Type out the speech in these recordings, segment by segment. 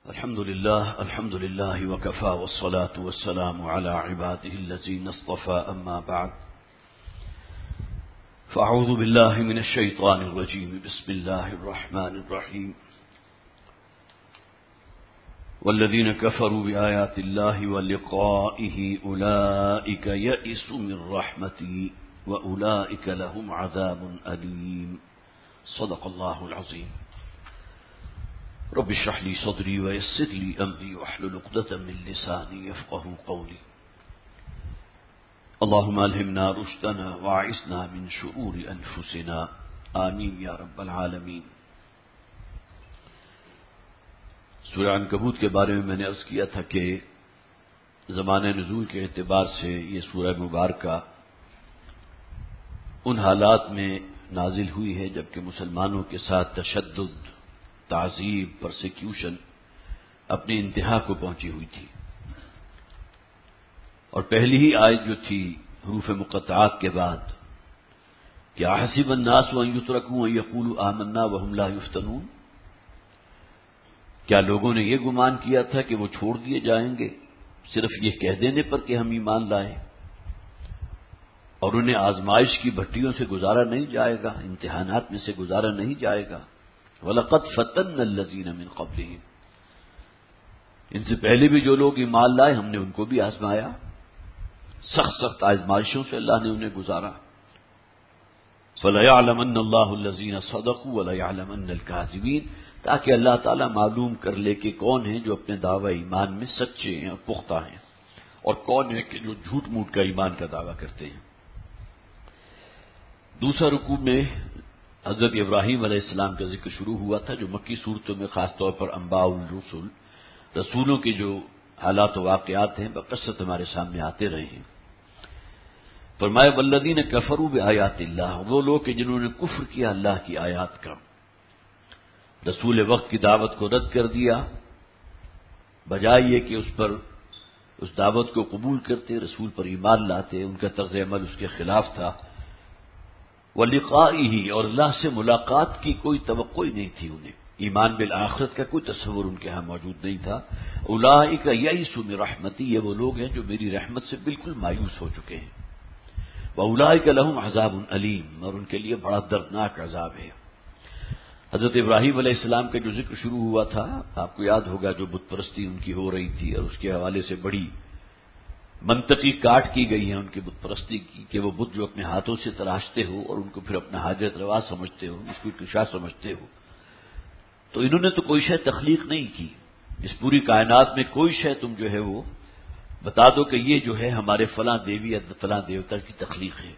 الحمد لله وكفى والصلاة والسلام على عباده الذين اصطفى أما بعد فأعوذ بالله من الشيطان الرجيم بسم الله الرحمن الرحيم والذين كفروا بآيات الله ولقائه أولئك يئسوا من رحمتي وأولئك لهم عذاب أليم صدق الله العظيم رب اشرح لي صدري ويسر لي أمري واحلل عقدة من لساني يفقهوا قولي اللهم ألهمنا رشدنا واعصمنا من شرور أنفسنا آمین یا رب العالمین۔ سورہ عنکبوت کے بارے میں نے عرض کیا تھا کہ زمانہ نزول کے اعتبار سے یہ سورہ مبارکہ ان حالات میں نازل ہوئی ہے جبکہ مسلمانوں کے ساتھ تشدد، تعذیب، پرسیکیوشن اپنی انتہا کو پہنچی ہوئی تھی، اور پہلی ہی آیت جو تھی حروف مقطعات کے بعد کہ احسب الناس ان یترکوا ان یقولوا آمنا وهم لا یفتنون، کیا لوگوں نے یہ گمان کیا تھا کہ وہ چھوڑ دیے جائیں گے صرف یہ کہہ دینے پر کہ ہم ایمان لائے، اور انہیں آزمائش کی بھٹیوں سے گزارا نہیں جائے گا، امتحانات میں سے گزارا نہیں جائے گا۔ وَلَقَدْ فَتَنَّا الَّذِينَ مِن قَبْلِهِمْ، ان سے پہلے بھی جو لوگ ایمان لائے ہم نے ان کو بھی آزمایا، سخت سخت آزمائشوں سے اللہ نے انہیں گزارا۔ فَلَيَعْلَمَنَّ اللَّهُ الَّذِينَ صَدَقُوا وَلَيَعْلَمَنَّ الْكَاذِبِينَ، تاکہ اللہ تعالیٰ معلوم کر لے کہ کون ہیں جو اپنے دعوی ایمان میں سچے ہیں اور پختہ ہیں، اور کون ہے کہ جو جھوٹ موٹ کا ایمان کا دعویٰ کرتے ہیں۔ دوسرا رکوع میں حضرت ابراہیم علیہ السلام کا ذکر شروع ہوا تھا، جو مکی صورتوں میں خاص طور پر انباء الرسل، رسولوں کے جو حالات و واقعات ہیں بکثرت ہمارے سامنے آتے رہے ہیں۔ فرمایا والذین کفروا بآیات اللہ، وہ لوگ کہ جنہوں نے کفر کیا اللہ کی آیات کا، رسول وقت کی دعوت کو رد کر دیا، بجائے یہ کہ اس دعوت کو قبول کرتے، رسول پر ایمان لاتے، ان کا طرز عمل اس کے خلاف تھا۔ وَلِقَائِهِ، اور اللہ سے ملاقات کی کوئی توقع ہی نہیں تھی انہیں، ایمان بالآخرت کا کوئی تصور ان کے ہاں موجود نہیں تھا۔ اولئک یئسوا من رحمتی، یہ وہ لوگ ہیں جو میری رحمت سے بالکل مایوس ہو چکے ہیں۔ وَأُولَئِکَ لَهُمْ عَذَابٌ أَلِيمٌ، اور ان کے لیے بڑا دردناک عذاب ہے۔ حضرت ابراہیم علیہ السلام کا جو ذکر شروع ہوا تھا، آپ کو یاد ہوگا جو بت پرستی ان کی ہو رہی تھی، اور اس کے حوالے سے بڑی منطقی کاٹ کی گئی ہے ان کی بت پرستی کی، کہ وہ بت جو اپنے ہاتھوں سے تراشتے ہو اور ان کو پھر اپنا حاجت روا سمجھتے ہو، اس کو کشا سمجھتے ہو، تو انہوں نے تو کوئی شے تخلیق نہیں کی، اس پوری کائنات میں کوئی شے تم جو ہے وہ بتا دو کہ یہ جو ہے ہمارے فلاں دیوی یا فلاں دیوتا کی تخلیق ہے۔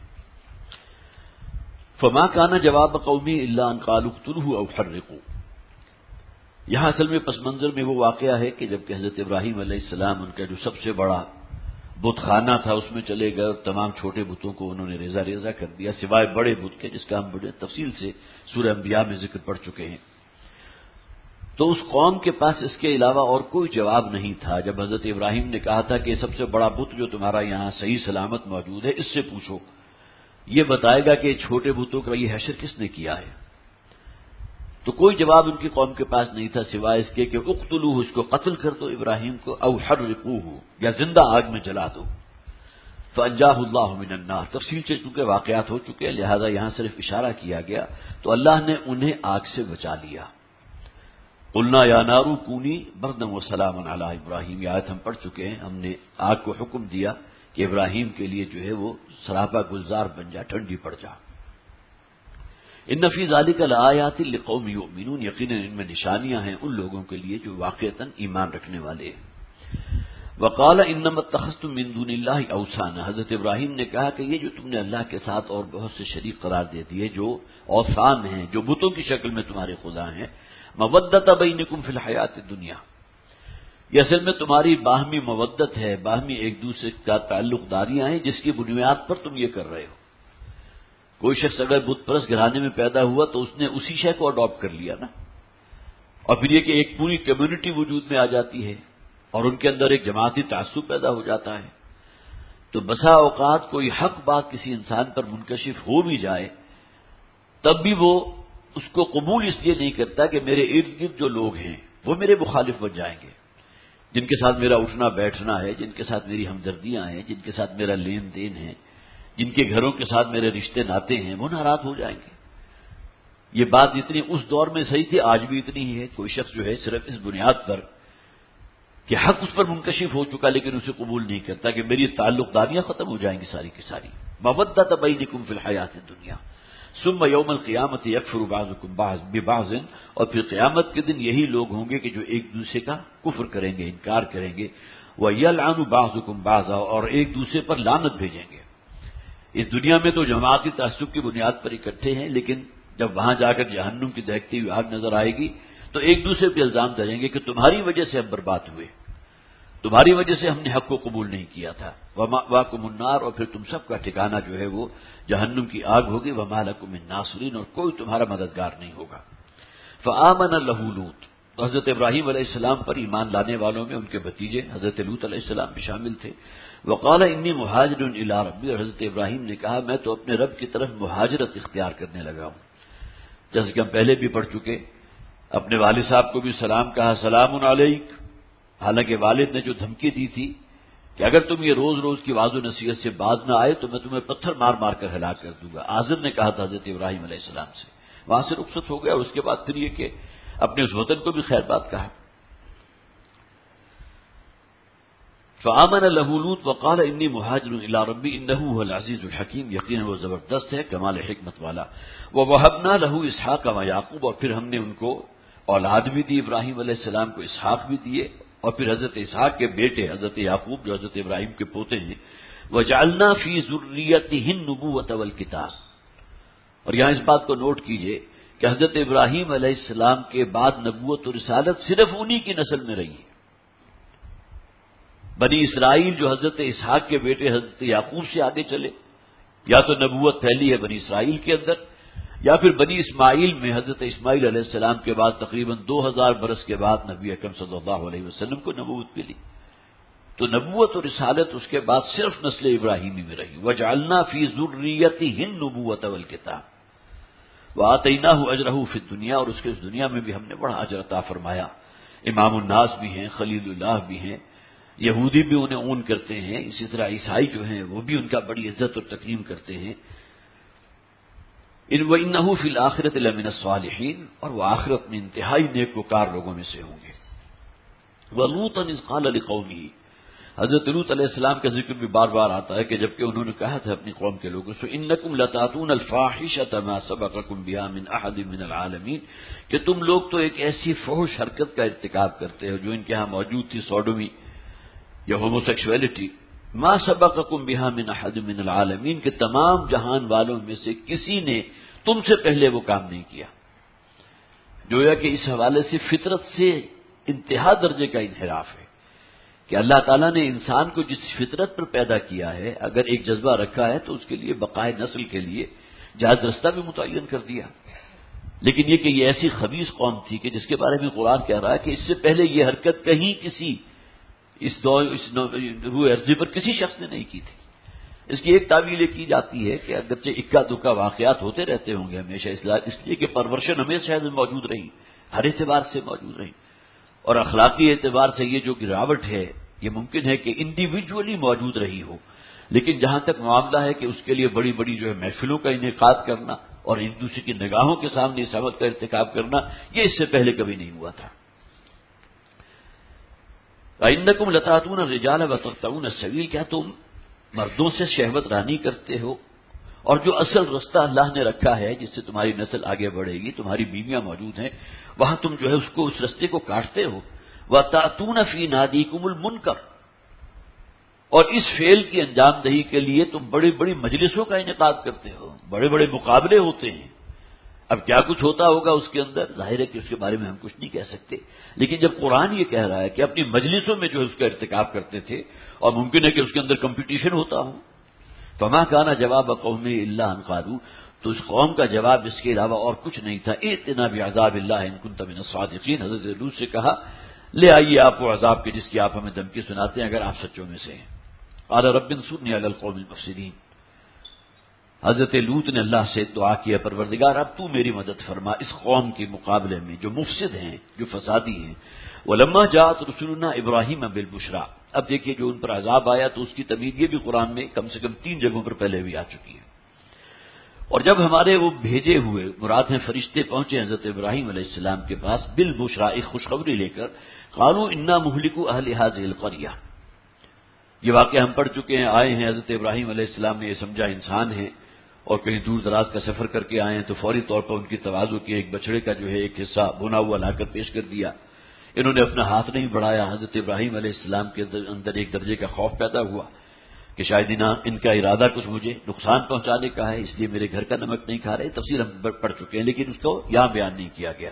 فما کان جواب قومی الا ان قالوا اقتلوه او حرقوه، یہاں اصل میں پس منظر میں وہ واقعہ ہے کہ جب کہ حضرت ابراہیم علیہ السلام ان کا جو سب سے بڑا بت خانہ تھا اس میں چلے گئے، اور تمام چھوٹے بتوں کو انہوں نے ریزہ ریزہ کر دیا سوائے بڑے بت کے، جس کا ہم بڑے تفصیل سے سورہ انبیاء میں ذکر پڑھ چکے ہیں۔ تو اس قوم کے پاس اس کے علاوہ اور کوئی جواب نہیں تھا۔ جب حضرت ابراہیم نے کہا تھا کہ یہ سب سے بڑا بت جو تمہارا یہاں صحیح سلامت موجود ہے اس سے پوچھو، یہ بتائے گا کہ چھوٹے بتوں کا یہ حشر کس نے کیا ہے، تو کوئی جواب ان کی قوم کے پاس نہیں تھا سوائے اس کے کہ اقتلوہ، اس کو قتل کر دو ابراہیم کو، او حرقوہ، یا زندہ آگ میں جلا دو۔ فانجاہ اللہ من النار، تفصیل سے چونکہ واقعات ہو چکے ہیں لہذا یہاں صرف اشارہ کیا گیا، تو اللہ نے انہیں آگ سے بچا لیا۔ قلنا یا نار کونی بردا وسلاما علی ابراہیم، یہ آیت ہم پڑھ چکے ہیں، ہم نے آگ کو حکم دیا کہ ابراہیم کے لیے جو ہے وہ سراپا گلزار بن جا، ٹھنڈی پڑ جا۔ ان فی ذلک لآیات لقوم یؤمنون، یقیناً ان میں نشانیاں ہیں ان لوگوں کے لیے جو واقعتاً ایمان رکھنے والے ہیں۔ وقال انما اتخذتم من دون اللہ اوثانا، حضرت ابراہیم نے کہا کہ یہ جو تم نے اللہ کے ساتھ اور بہت سے شریک قرار دے دیے، جو اوثان ہیں، جو بتوں کی شکل میں تمہارے خدا ہیں، مودۃ بینکم فی الحیات الدنیا، یہ اصل میں تمہاری باہمی مودت ہے، باہمی ایک دوسرے کا تعلق داریاں ہیں جس کی بنیاد پر تم یہ کر رہے ہو۔ کوئی شخص اگر بت پرست گھرانے میں پیدا ہوا تو اس نے اسی شے کو اڈاپٹ کر لیا نا، اور پھر یہ کہ ایک پوری کمیونٹی وجود میں آ جاتی ہے اور ان کے اندر ایک جماعتی تعصب پیدا ہو جاتا ہے، تو بسا اوقات کوئی حق بات کسی انسان پر منکشف ہو بھی جائے تب بھی وہ اس کو قبول اس لیے نہیں کرتا کہ میرے ارد گرد جو لوگ ہیں وہ میرے مخالف بن جائیں گے، جن کے ساتھ میرا اٹھنا بیٹھنا ہے، جن کے ساتھ میری ہمدردیاں ہیں، جن کے ساتھ میرا لین دین ہے، جن کے گھروں کے ساتھ میرے رشتے ناتے ہیں، وہ ناراض ہو جائیں گے۔ یہ بات اتنی اس دور میں صحیح تھی، آج بھی اتنی ہی ہے۔ کوئی شخص جو ہے صرف اس بنیاد پر کہ حق اس پر منکشف ہو چکا لیکن اسے قبول نہیں کرتا کہ میری تعلق داریاں ختم ہو جائیں گی ساری کی ساری، مودۃ بینکم فی الحیات الدنیا ثم یوم القیامت یکفر بعضکم ببعض، اور پھر قیامت کے دن یہی لوگ ہوں گے کہ جو ایک دوسرے کا کفر کریں گے، انکار کریں گے، ویلعن بعضکم بعضا، اور ایک دوسرے پر لعنت بھیجیں گے۔ اس دنیا میں تو جماعتی تعصب کی بنیاد پر اکٹھے ہیں، لیکن جب وہاں جا کر جہنم کی دہکتی ہوئی آگ نظر آئے گی تو ایک دوسرے پہ الزام دھریں گے کہ تمہاری وجہ سے ہم برباد ہوئے، تمہاری وجہ سے ہم نے حق کو قبول نہیں کیا تھا۔ ومأواکم النار، اور پھر تم سب کا ٹھکانہ جو ہے وہ جہنم کی آگ ہوگی، وما لکم من ناصرین، اور کوئی تمہارا مددگار نہیں ہوگا۔ فآمن لہ لوط، تو حضرت ابراہیم علیہ السلام پر ایمان لانے والوں میں ان کے بھتیجے حضرت لوط علیہ السلام بھی شامل تھے۔ وقال انی مہاجر الی ربی، اور حضرت ابراہیم نے کہا میں تو اپنے رب کی طرف مہاجرت اختیار کرنے لگا ہوں۔ جیسے کہ ہم پہلے بھی پڑھ چکے، اپنے والد صاحب کو بھی سلام کہا، سلام علیک، حالانکہ والد نے جو دھمکی دی تھی کہ اگر تم یہ روز روز کی واضح نصیحت سے باز نہ آئے تو میں تمہیں پتھر مار مار کر ہلاک کر دوں گا، آزر نے کہا تھا حضرت ابراہیم علیہ السلام سے۔ وہاں سے رخصت ہو گیا، اور اس کے بعد پھر یہ کہ اپنے اس وطن کو بھی خیر بات کہا۔ فآمن لہ لوط وقال انی مہاجر الی ربی انہ هو العزیز الحکیم، یقینا وہ زبردست ہے، کمال حکمت والا۔ ووہبنا لہ اسحاق و یعقوب، اور پھر ہم نے ان کو اولاد بھی دی، ابراہیم علیہ السلام کو اسحاق بھی دیے، اور پھر حضرت اسحاق کے بیٹے حضرت یعقوب جو حضرت ابراہیم کے پوتے ہیں، وجعلنا فی ذریتہ النبوۃ والکتاب، اور یہاں اس بات کو نوٹ کیجئے کہ حضرت ابراہیم علیہ السلام کے بعد نبوت اور رسالت صرف انہی کی نسل میں رہی ہے۔ بنی اسرائیل جو حضرت اسحاق کے بیٹے حضرت یعقوب سے آگے چلے، یا تو نبوت پھیلی ہے بنی اسرائیل کے اندر، یا پھر بنی اسماعیل میں حضرت اسماعیل علیہ السلام کے بعد تقریباً 2000 برس کے بعد نبی اکرم صلی اللہ علیہ وسلم کو نبوت ملی۔ تو نبوت اور رسالت اس کے بعد صرف نسل ابراہیمی میں رہی۔ وجعلنا فی ذریتہ النبوۃ والکتاب وآتیناہ اجرہ فی الدنیا، اور اس کے اس دنیا میں بھی ہم نے بڑا اجر عطا فرمایا۔ امام الناس بھی ہیں، خلیل اللہ بھی ہیں، یہودی بھی انہیں اون کرتے ہیں، اسی طرح عیسائی جو ہیں وہ بھی ان کا بڑی عزت اور تکریم کرتے ہیں۔ وَإِنَّهُ فِي الْآخِرَةِ لَمِنَ الصَّالِحِينَ، اور وہ آخرت میں انتہائی نیکوکار لوگوں میں سے ہوں گے۔ وَلُوطًا إِذْ قَالَ لِقَوْمِهِ، حضرت لوط علیہ السلام کا ذکر بھی بار بار آتا ہے کہ جبکہ انہوں نے کہا تھا اپنی قوم کے لوگوں سے، إِنَّكُمْ لَتَأْتُونَ الْفَاحِشَةَ مَا سَبَقَكُمْ بِهَا مِنْ أَحَدٍ مِنَ الْعَالَمِينَ، کہ تم لوگ تو ایک ایسی فحش حرکت کا ارتکاب کرتے ہو جو ان کے ہاں موجود تھی، سوڈومی یا ہوموسیکشویلٹی، ما سبقکم بها من احد من العالمین، کہ تمام جہان والوں میں سے کسی نے تم سے پہلے وہ کام نہیں کیا۔ گویا کہ اس حوالے سے فطرت سے انتہا درجے کا انحراف ہے کہ اللہ تعالیٰ نے انسان کو جس فطرت پر پیدا کیا ہے، اگر ایک جذبہ رکھا ہے تو اس کے لیے بقائے نسل کے لیے جائز رستہ بھی متعین کر دیا۔ لیکن یہ کہ یہ ایسی خبیث قوم تھی کہ جس کے بارے میں قرآن کہہ رہا ہے کہ اس سے پہلے یہ حرکت کہیں کسی اس روح ارضی پر کسی شخص نے نہیں کی تھی۔ اس کی ایک تعویل یہ کی جاتی ہے کہ اگرچہ اکا دکا واقعات ہوتے رہتے ہوں گے ہمیشہ، اس لیے کہ پرورشن ہمیشہ موجود رہی، ہر اعتبار سے موجود رہی، اور اخلاقی اعتبار سے یہ جو گراوٹ ہے یہ ممکن ہے کہ انڈیویجولی موجود رہی ہو، لیکن جہاں تک معاملہ ہے کہ اس کے لیے بڑی بڑی جو ہے محفلوں کا انعقاد کرنا اور ایک دوسرے کی نگاہوں کے سامنے اس عمل کا ارتکاب کرنا، یہ اس سے پہلے کبھی نہیں ہوا تھا۔ وَإِنَّكُمْ لَتَأْتُونَ الرِّجَالَ وَتَقْطَعُونَ السَّبِيلَ، کیا تم مردوں سے شہوت رانی کرتے ہو، اور جو اصل رستہ اللہ نے رکھا ہے جس سے تمہاری نسل آگے بڑھے گی، تمہاری بیویاں موجود ہیں، وہاں تم جو ہے اس رستے کو کاٹتے ہو۔ وَتَأْتُونَ فِي نَادِيكُمُ الْمُنكَرَ، اور اس فعل کی انجام دہی کے لیے تم بڑی بڑی مجلسوں کا انعقاد کرتے ہو، بڑے بڑے مقابلے ہوتے ہیں۔ اب کیا کچھ ہوتا ہوگا اس کے اندر، ظاہر ہے کہ اس کے بارے میں ہم کچھ نہیں کہہ سکتے، لیکن جب قرآن یہ کہہ رہا ہے کہ اپنی مجلسوں میں جو ہے اس کا ارتکاب کرتے تھے، اور ممکن ہے کہ اس کے اندر کمپٹیشن ہوتا ہو، فما کان جواب قوم الا ان قالوا، تو اس قوم کا جواب اس کے علاوہ اور کچھ نہیں تھا، ائتنا بعذاب اللہ ان کنت من الصادقین، حضرت لوط سے کہا لے آئیے آپ وہ عذاب کے جس کی آپ ہمیں دھمکی سناتے ہیں اگر آپ سچوں میں سے ہیں۔ قال رب انصرنی علی القوم المفسدین، حضرت لوط نے اللہ سے دعا کیا پروردگار اب تو میری مدد فرما اس قوم کے مقابلے میں جو مفسد ہیں جو فسادی ہیں. ولما جاءت رسلنا ابراہیم بالبشرا، اب دیکھیے جو ان پر عذاب آیا تو اس کی تمید یہ بھی قرآن میں کم سے کم 3 جگہوں پر پہلے بھی آ چکی ہے. اور جب ہمارے وہ بھیجے ہوئے مراد ہیں فرشتے پہنچے حضرت ابراہیم علیہ السلام کے پاس بالبشرا ایک خوشخبری لے کر، قالوا انا مہلکو اہل هذه القرية، یہ واقعہ ہم پڑھ چکے ہیں. آئے ہیں حضرت ابراہیم علیہ السلام نے یہ سمجھا انسان ہے اور کہیں دور دراز کا سفر کر کے آئے ہیں تو فوری طور پر ان کی تواضع کی، ایک بچڑے کا جو ہے ایک حصہ بنا ہوا لا کر پیش کر دیا. انہوں نے اپنا ہاتھ نہیں بڑھایا. حضرت ابراہیم علیہ السلام کے اندر ایک درجے کا خوف پیدا ہوا کہ شاید ان کا ارادہ کچھ مجھے نقصان پہنچانے کا ہے، اس لیے میرے گھر کا نمک نہیں کھا رہے. تفسیر ہم پڑھ چکے ہیں لیکن اس کو یہاں بیان نہیں کیا گیا.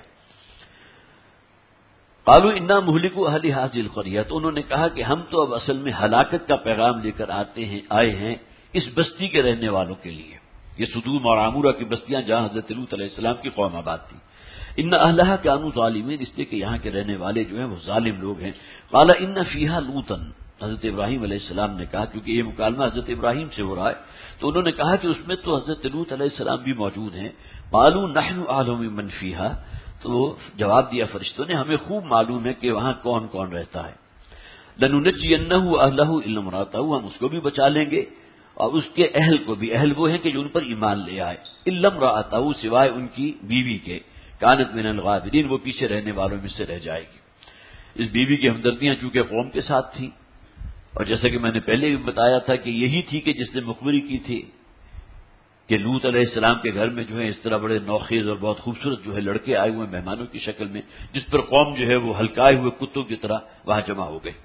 قالوا انا مہلکو اہل هذه القرية، تو انہوں نے کہا کہ ہم تو اب اصل میں ہلاکت کا پیغام لے کر آئے ہیں اس بستی کے رہنے والوں کے لیے. یہ سدوم اور عامورہ کی بستیاں جہاں حضرت لوط علیہ السلام کی قوم آباد تھی. ان اہلھا کانوا ظالمین، اس لیے کہ یہاں کے رہنے والے جو ہیں وہ ظالم لوگ ہیں. قال ان فیھا لوطا، حضرت ابراہیم علیہ السلام نے کہا، کیونکہ یہ مکالمہ حضرت ابراہیم سے ہو رہا ہے تو انہوں نے کہا کہ اس میں تو حضرت لوط علیہ السلام بھی موجود ہیں. قالوا نحن اعلم بمن فیھا، تو جواب دیا فرشتوں نے ہمیں خوب معلوم ہے کہ وہاں کون کون رہتا ہے. لننجینہ اہلہ الا امرأتہ، ہم اس کو بھی بچا لیں گے اور اس کے اہل کو بھی. اہل وہ ہیں کہ جو ان پر ایمان لے آئے. الا امرأتہ، سوائے ان کی بیوی کے. کانت من الغابرین، وہ پیچھے رہنے والوں میں سے رہ جائے گی. اس بیوی کی ہمدردیاں چونکہ قوم کے ساتھ تھیں اور جیسا کہ میں نے پہلے بھی بتایا تھا کہ یہی تھی کہ جس نے مخبری کی تھی کہ لوط علیہ السلام کے گھر میں جو ہے اس طرح بڑے نوخیز اور بہت خوبصورت جو ہے لڑکے آئے ہوئے مہمانوں کی شکل میں، جس پر قوم جو ہے وہ ہلکائے ہوئے کتوں کی طرح وہاں جمع ہو گئے.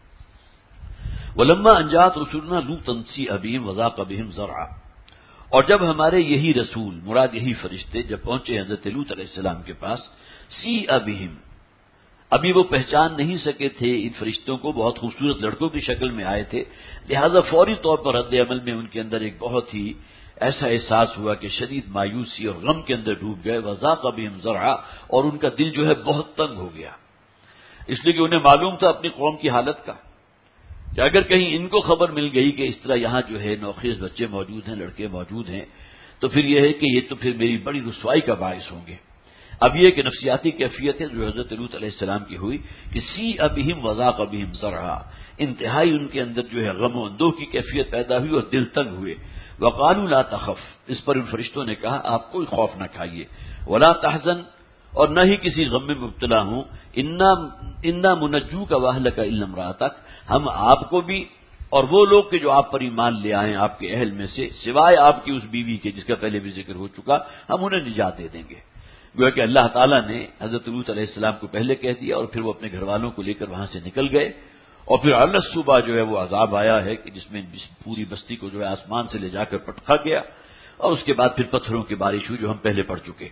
ولما ان جاءت رسلنا لوطا سیء بهم وضاق بهم ذرعا، اور جب ہمارے یہی رسول مراد یہی فرشتے جب پہنچے حضرت لوط علیہ السلام کے پاس، سیء بهم، ابھی وہ پہچان نہیں سکے تھے ان فرشتوں کو، بہت خوبصورت لڑکوں کی شکل میں آئے تھے، لہذا فوری طور پر رد عمل میں ان کے اندر ایک بہت ہی ایسا احساس ہوا کہ شدید مایوسی اور غم کے اندر ڈوب گئے. وضاق بهم ذرعا، اور ان کا دل جو ہے بہت تنگ ہو گیا، اس لیے کہ انہیں معلوم تھا اپنی قوم کی حالت کا کہ اگر کہیں ان کو خبر مل گئی کہ اس طرح یہاں جو ہے نوخیز بچے موجود ہیں، لڑکے موجود ہیں، تو پھر یہ ہے کہ یہ تو پھر میری بڑی رسوائی کا باعث ہوں گے. اب یہ کہ نفسیاتی کیفیت ہے جو حضرت لوط علیہ السلام کی ہوئی کہ سیء بهم وضاق بهم ذرعا، انتہائی ان کے اندر جو ہے غم و اندوہ کی کیفیت پیدا ہوئی اور دل تنگ ہوئے. وقالوا لا تخف، اس پر ان فرشتوں نے کہا آپ کوئی خوف نہ کھائیے. ولا تحزن، اور نہ ہی کسی غم میں مبتلا ہوں. انا منجوک واہلک الا امرأتک، ہم آپ کو بھی اور وہ لوگ کہ جو آپ پر ایمان لے آئے آپ کے اہل میں سے، سوائے آپ کی اس بیوی کے جس کا پہلے بھی ذکر ہو چکا، ہم انہیں نجات دے دیں گے. گویا کہ اللہ تعالیٰ نے حضرت لوط علیہ السلام کو پہلے کہہ دیا اور پھر وہ اپنے گھر والوں کو لے کر وہاں سے نکل گئے. اور پھر على صبح جو ہے وہ عذاب آیا ہے کہ جس میں پوری بستی کو جو ہے آسمان سے لے جا کر پٹکا گیا اور اس کے بعد پھر پتھروں کی بارش ہوئی جو ہم پہلے پڑھ چکے.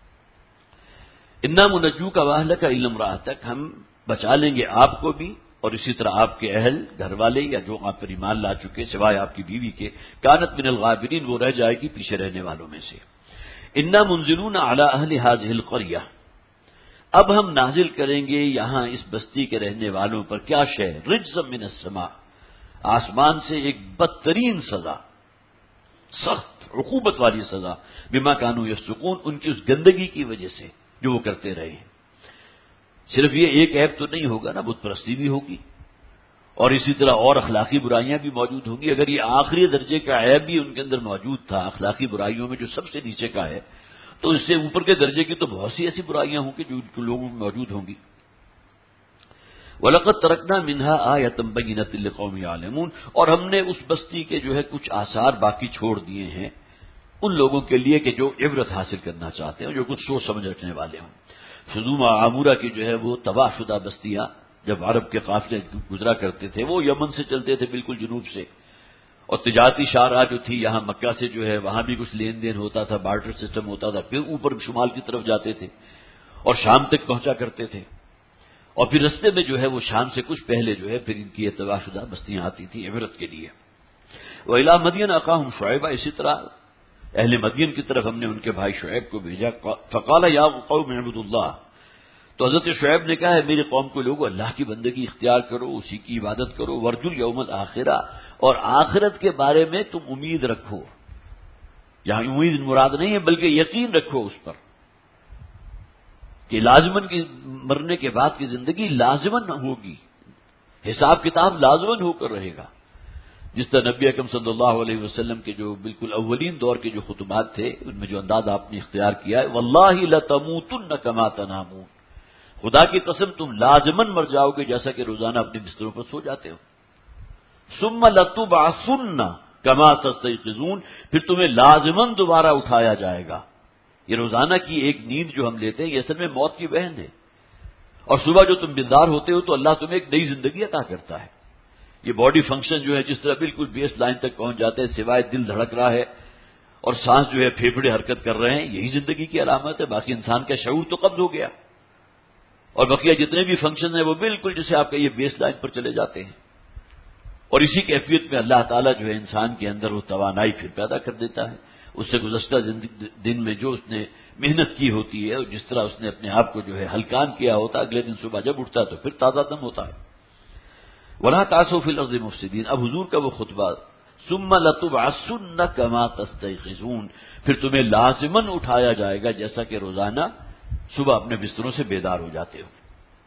انا منجوک واہلک الا امرأتک، ہم بچا لیں گے آپ کو بھی اور اسی طرح آپ کے اہل گھر والے یا جو آپ پر ایمان لا چکے سوائے آپ کی بیوی کے. کانت من الغابرین، وہ رہ جائے گی پیچھے رہنے والوں میں سے. انا منزلون علی اہل هذه القرية، اب ہم نازل کریں گے یہاں اس بستی کے رہنے والوں پر کیا شے؟ رجزا من السماء، آسمان سے ایک بدترین سزا، سخت عقوبت والی سزا، بما كانوا يفسقون، ان کی اس گندگی کی وجہ سے جو وہ کرتے رہے ہیں. صرف یہ ایک عیب تو نہیں ہوگا نا، بت پرستی بھی ہوگی اور اسی طرح اور اخلاقی برائیاں بھی موجود ہوں گی. اگر یہ آخری درجے کا عیب بھی ان کے اندر موجود تھا اخلاقی برائیوں میں جو سب سے نیچے کا ہے، تو اس سے اوپر کے درجے کی تو بہت سی ایسی برائیاں ہوں گی جو لوگوں میں موجود ہوں گی. وَلَقَدْ تَرَكْنَا مِنْهَا آيَةً بَيِّنَةً لِقَوْمٍ يَعْلَمُونَ، اور ہم نے اس بستی کے جو ہے کچھ آثار باقی چھوڑ دیے ہیں ان لوگوں کے لیے کہ جو عبرت حاصل کرنا چاہتے ہیں، جو کچھ سوچ سمجھ رکھنے والے ہوں. سدوم و عامورہ کی جو ہے وہ تباہ شدہ بستیاں جب عرب کے قافلے گزرا کرتے تھے وہ یمن سے چلتے تھے بالکل جنوب سے، اور تجارتی شاہراہ جو تھی یہاں مکہ سے جو ہے وہاں بھی کچھ لین دین ہوتا تھا، بارٹر سسٹم ہوتا تھا، پھر اوپر شمال کی طرف جاتے تھے اور شام تک پہنچا کرتے تھے، اور پھر رستے میں جو ہے وہ شام سے کچھ پہلے جو ہے پھر ان کی یہ تباہ شدہ بستیاں آتی تھیں عبرت کے لیے. وَإِلَىٰ مَدْيَنَ أَخَاهُمْ شُعَيْبًا، اسی طرح اہل مدین کی طرف ہم نے ان کے بھائی شعیب کو بھیجا. فَقَالَ يَا قَوْمِ اعْبُدُوا اللَّهَ، تو حضرت شعیب نے کہا ہے میری قوم کو لوگوں اللہ کی بندگی اختیار کرو، اسی کی عبادت کرو. وَارْجُوا الْيَوْمَ الْآخِرَةَ، اور آخرت کے بارے میں تم امید رکھو. یہاں امید مراد نہیں ہے، بلکہ یقین رکھو اس پر کہ لازمن کی مرنے کے بعد کی زندگی لازمن ہوگی، حساب کتاب لازمن ہو کر رہے گا۔ جس طرح نبی اکرم صلی اللہ علیہ وسلم کے جو بالکل اولین دور کے جو خطبات تھے ان میں جو انداز آپ نے اختیار کیا ہے، واللہ لتموتن کما تنامون، خدا کی قسم تم لازمن مر جاؤ گے جیسا کہ روزانہ اپنے بستروں پر سو جاتے ہو، ثم لتبعثن کما تستيقظون، پھر تمہیں لازمن دوبارہ اٹھایا جائے گا۔ یہ روزانہ کی ایک نیند جو ہم لیتے ہیں یہ اصل میں موت کی بہن ہے، اور صبح جو تم بیدار ہوتے ہو تو اللہ تمہیں ایک نئی زندگی عطا کرتا ہے۔ یہ باڈی فنکشن جو ہے جس طرح بالکل بیس لائن تک پہنچ جاتے ہیں، سوائے دل دھڑک رہا ہے اور سانس جو ہے پھیپھڑے حرکت کر رہے ہیں، یہی زندگی کی علامت ہے۔ باقی انسان کا شعور تو قبض ہو گیا، اور بقیہ جتنے بھی فنکشن ہیں وہ بالکل جیسے آپ کا یہ بیس لائن پر چلے جاتے ہیں، اور اسی کیفیت میں اللہ تعالیٰ جو ہے انسان کے اندر وہ توانائی پھر پیدا کر دیتا ہے۔ اس سے گزشتہ دن میں جو اس نے محنت کی ہوتی ہے اور جس طرح اس نے اپنے آپ کو جو ہے ہلکان کیا ہوتا ہے، اگلے دن صبح جب اٹھتا ہے تو پھر تازہ دم ہوتا ہے۔ وَلَا تَعْثَوْا فِي الْأَرْضِ مُفْسِدِينَ، اب حضور کا وہ خطبہ ثُمَّ لَتُبْعَثُنَّ كَمَا تَسْتَيْقِظُونَ، پھر تمہیں لازماً اٹھایا جائے گا جیسا کہ روزانہ صبح اپنے بستروں سے بیدار ہو جاتے ہو۔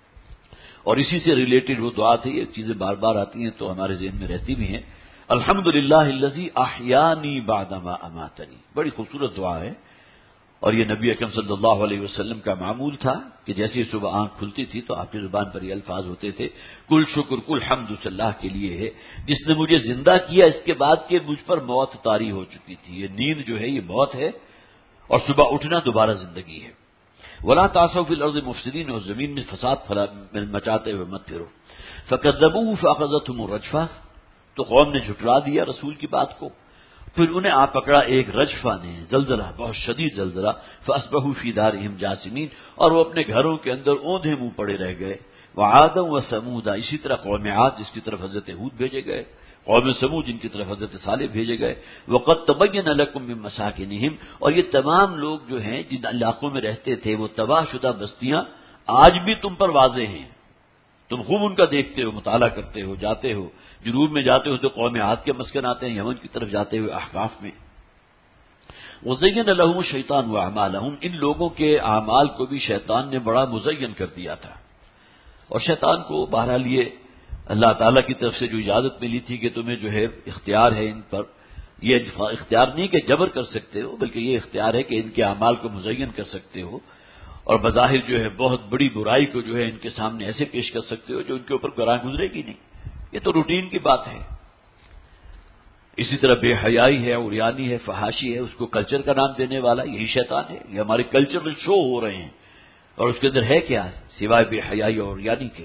اور اسی سے ریلیٹڈ وہ دعا تھی، یہ چیزیں بار بار آتی ہیں تو ہمارے ذہن میں رہتی بھی ہیں۔ الحمدللہ الذی احیانی بعدما اماتنی، بڑی خوبصورت دعا ہے، اور یہ نبی اکرم صلی اللہ علیہ وسلم کا معمول تھا کہ جیسے ہی صبح آنکھ کھلتی تھی تو آپ کی زبان پر یہ الفاظ ہوتے تھے، کل شکر کل حمد اللہ کے لیے ہے جس نے مجھے زندہ کیا اس کے بعد کہ مجھ پر موت طاری ہو چکی تھی۔ یہ نیند جو ہے یہ موت ہے، اور صبح اٹھنا دوبارہ زندگی ہے۔ وَلَا تَعْثَوْا فِي الْأَرْضِ مُفْسِدِينَ، اور زمین میں فساد مچاتے ہوئے مت پھرو۔ فَكَذَّبُوهُ فَأَخَذَتْهُمُ الرَّجْفَةُ، تو قوم نے جھٹلا دیا رسول کی بات کو، پھر انہیں آ پکڑا ایک رجفہ نے، زلزلہ، بہت شدید زلزلہ، فَأَصْبَحُوا فِي دَارِهِمْ جَاثِمِينَ، اور وہ اپنے گھروں کے اندر اوندھے منہ پڑے رہ گئے۔ وَعَادًا وَثَمُودَ، اسی طرح قوم عاد جس کی طرف حضرت ہود بھیجے گئے، قوم سمود جن کی طرف حضرت صالح بھیجے گئے۔ وَقَدْ تَبَيَّنَ لَكُم مِّن مَّسَاكِنِهِمْ، اور یہ تمام لوگ جو ہیں جن علاقوں میں رہتے تھے وہ تباہ شدہ بستیاں آج بھی تم پر واضح ہیں، تم خوب ان کا دیکھتے ہو، مطالعہ کرتے ہو، جاتے ہو، جنوب میں جاتے ہو تو قوم عاد کے مسکن آتے ہیں، یمن کی طرف جاتے ہوئے احقاف میں۔ وَزَيَّنَ لَهُمُ الشَّيْطَانُ وَأَعْمَالَهُمْ، ان لوگوں کے اعمال کو بھی شیطان نے بڑا مزین کر دیا تھا، اور شیطان کو بہرحال یہ اللہ تعالیٰ کی طرف سے جو اجازت ملی تھی کہ تمہیں جو ہے اختیار ہے ان پر، یہ اختیار نہیں کہ جبر کر سکتے ہو، بلکہ یہ اختیار ہے کہ ان کے اعمال کو مزین کر سکتے ہو، اور بظاہر جو ہے بہت بڑی برائی کو جو ہے ان کے سامنے ایسے پیش کر سکتے ہو جو ان کے اوپر قرآن گزرے گی نہیں۔ یہ تو روٹین کی بات ہے۔ اسی طرح بے حیائی ہے، عریانی ہے، فحاشی ہے، اس کو کلچر کا نام دینے والا یہی شیطان ہے۔ یہ ہمارے کلچرل شو ہو رہے ہیں، اور اس کے اندر ہے کیا سوائے بے حیائی اور عریانی کے؟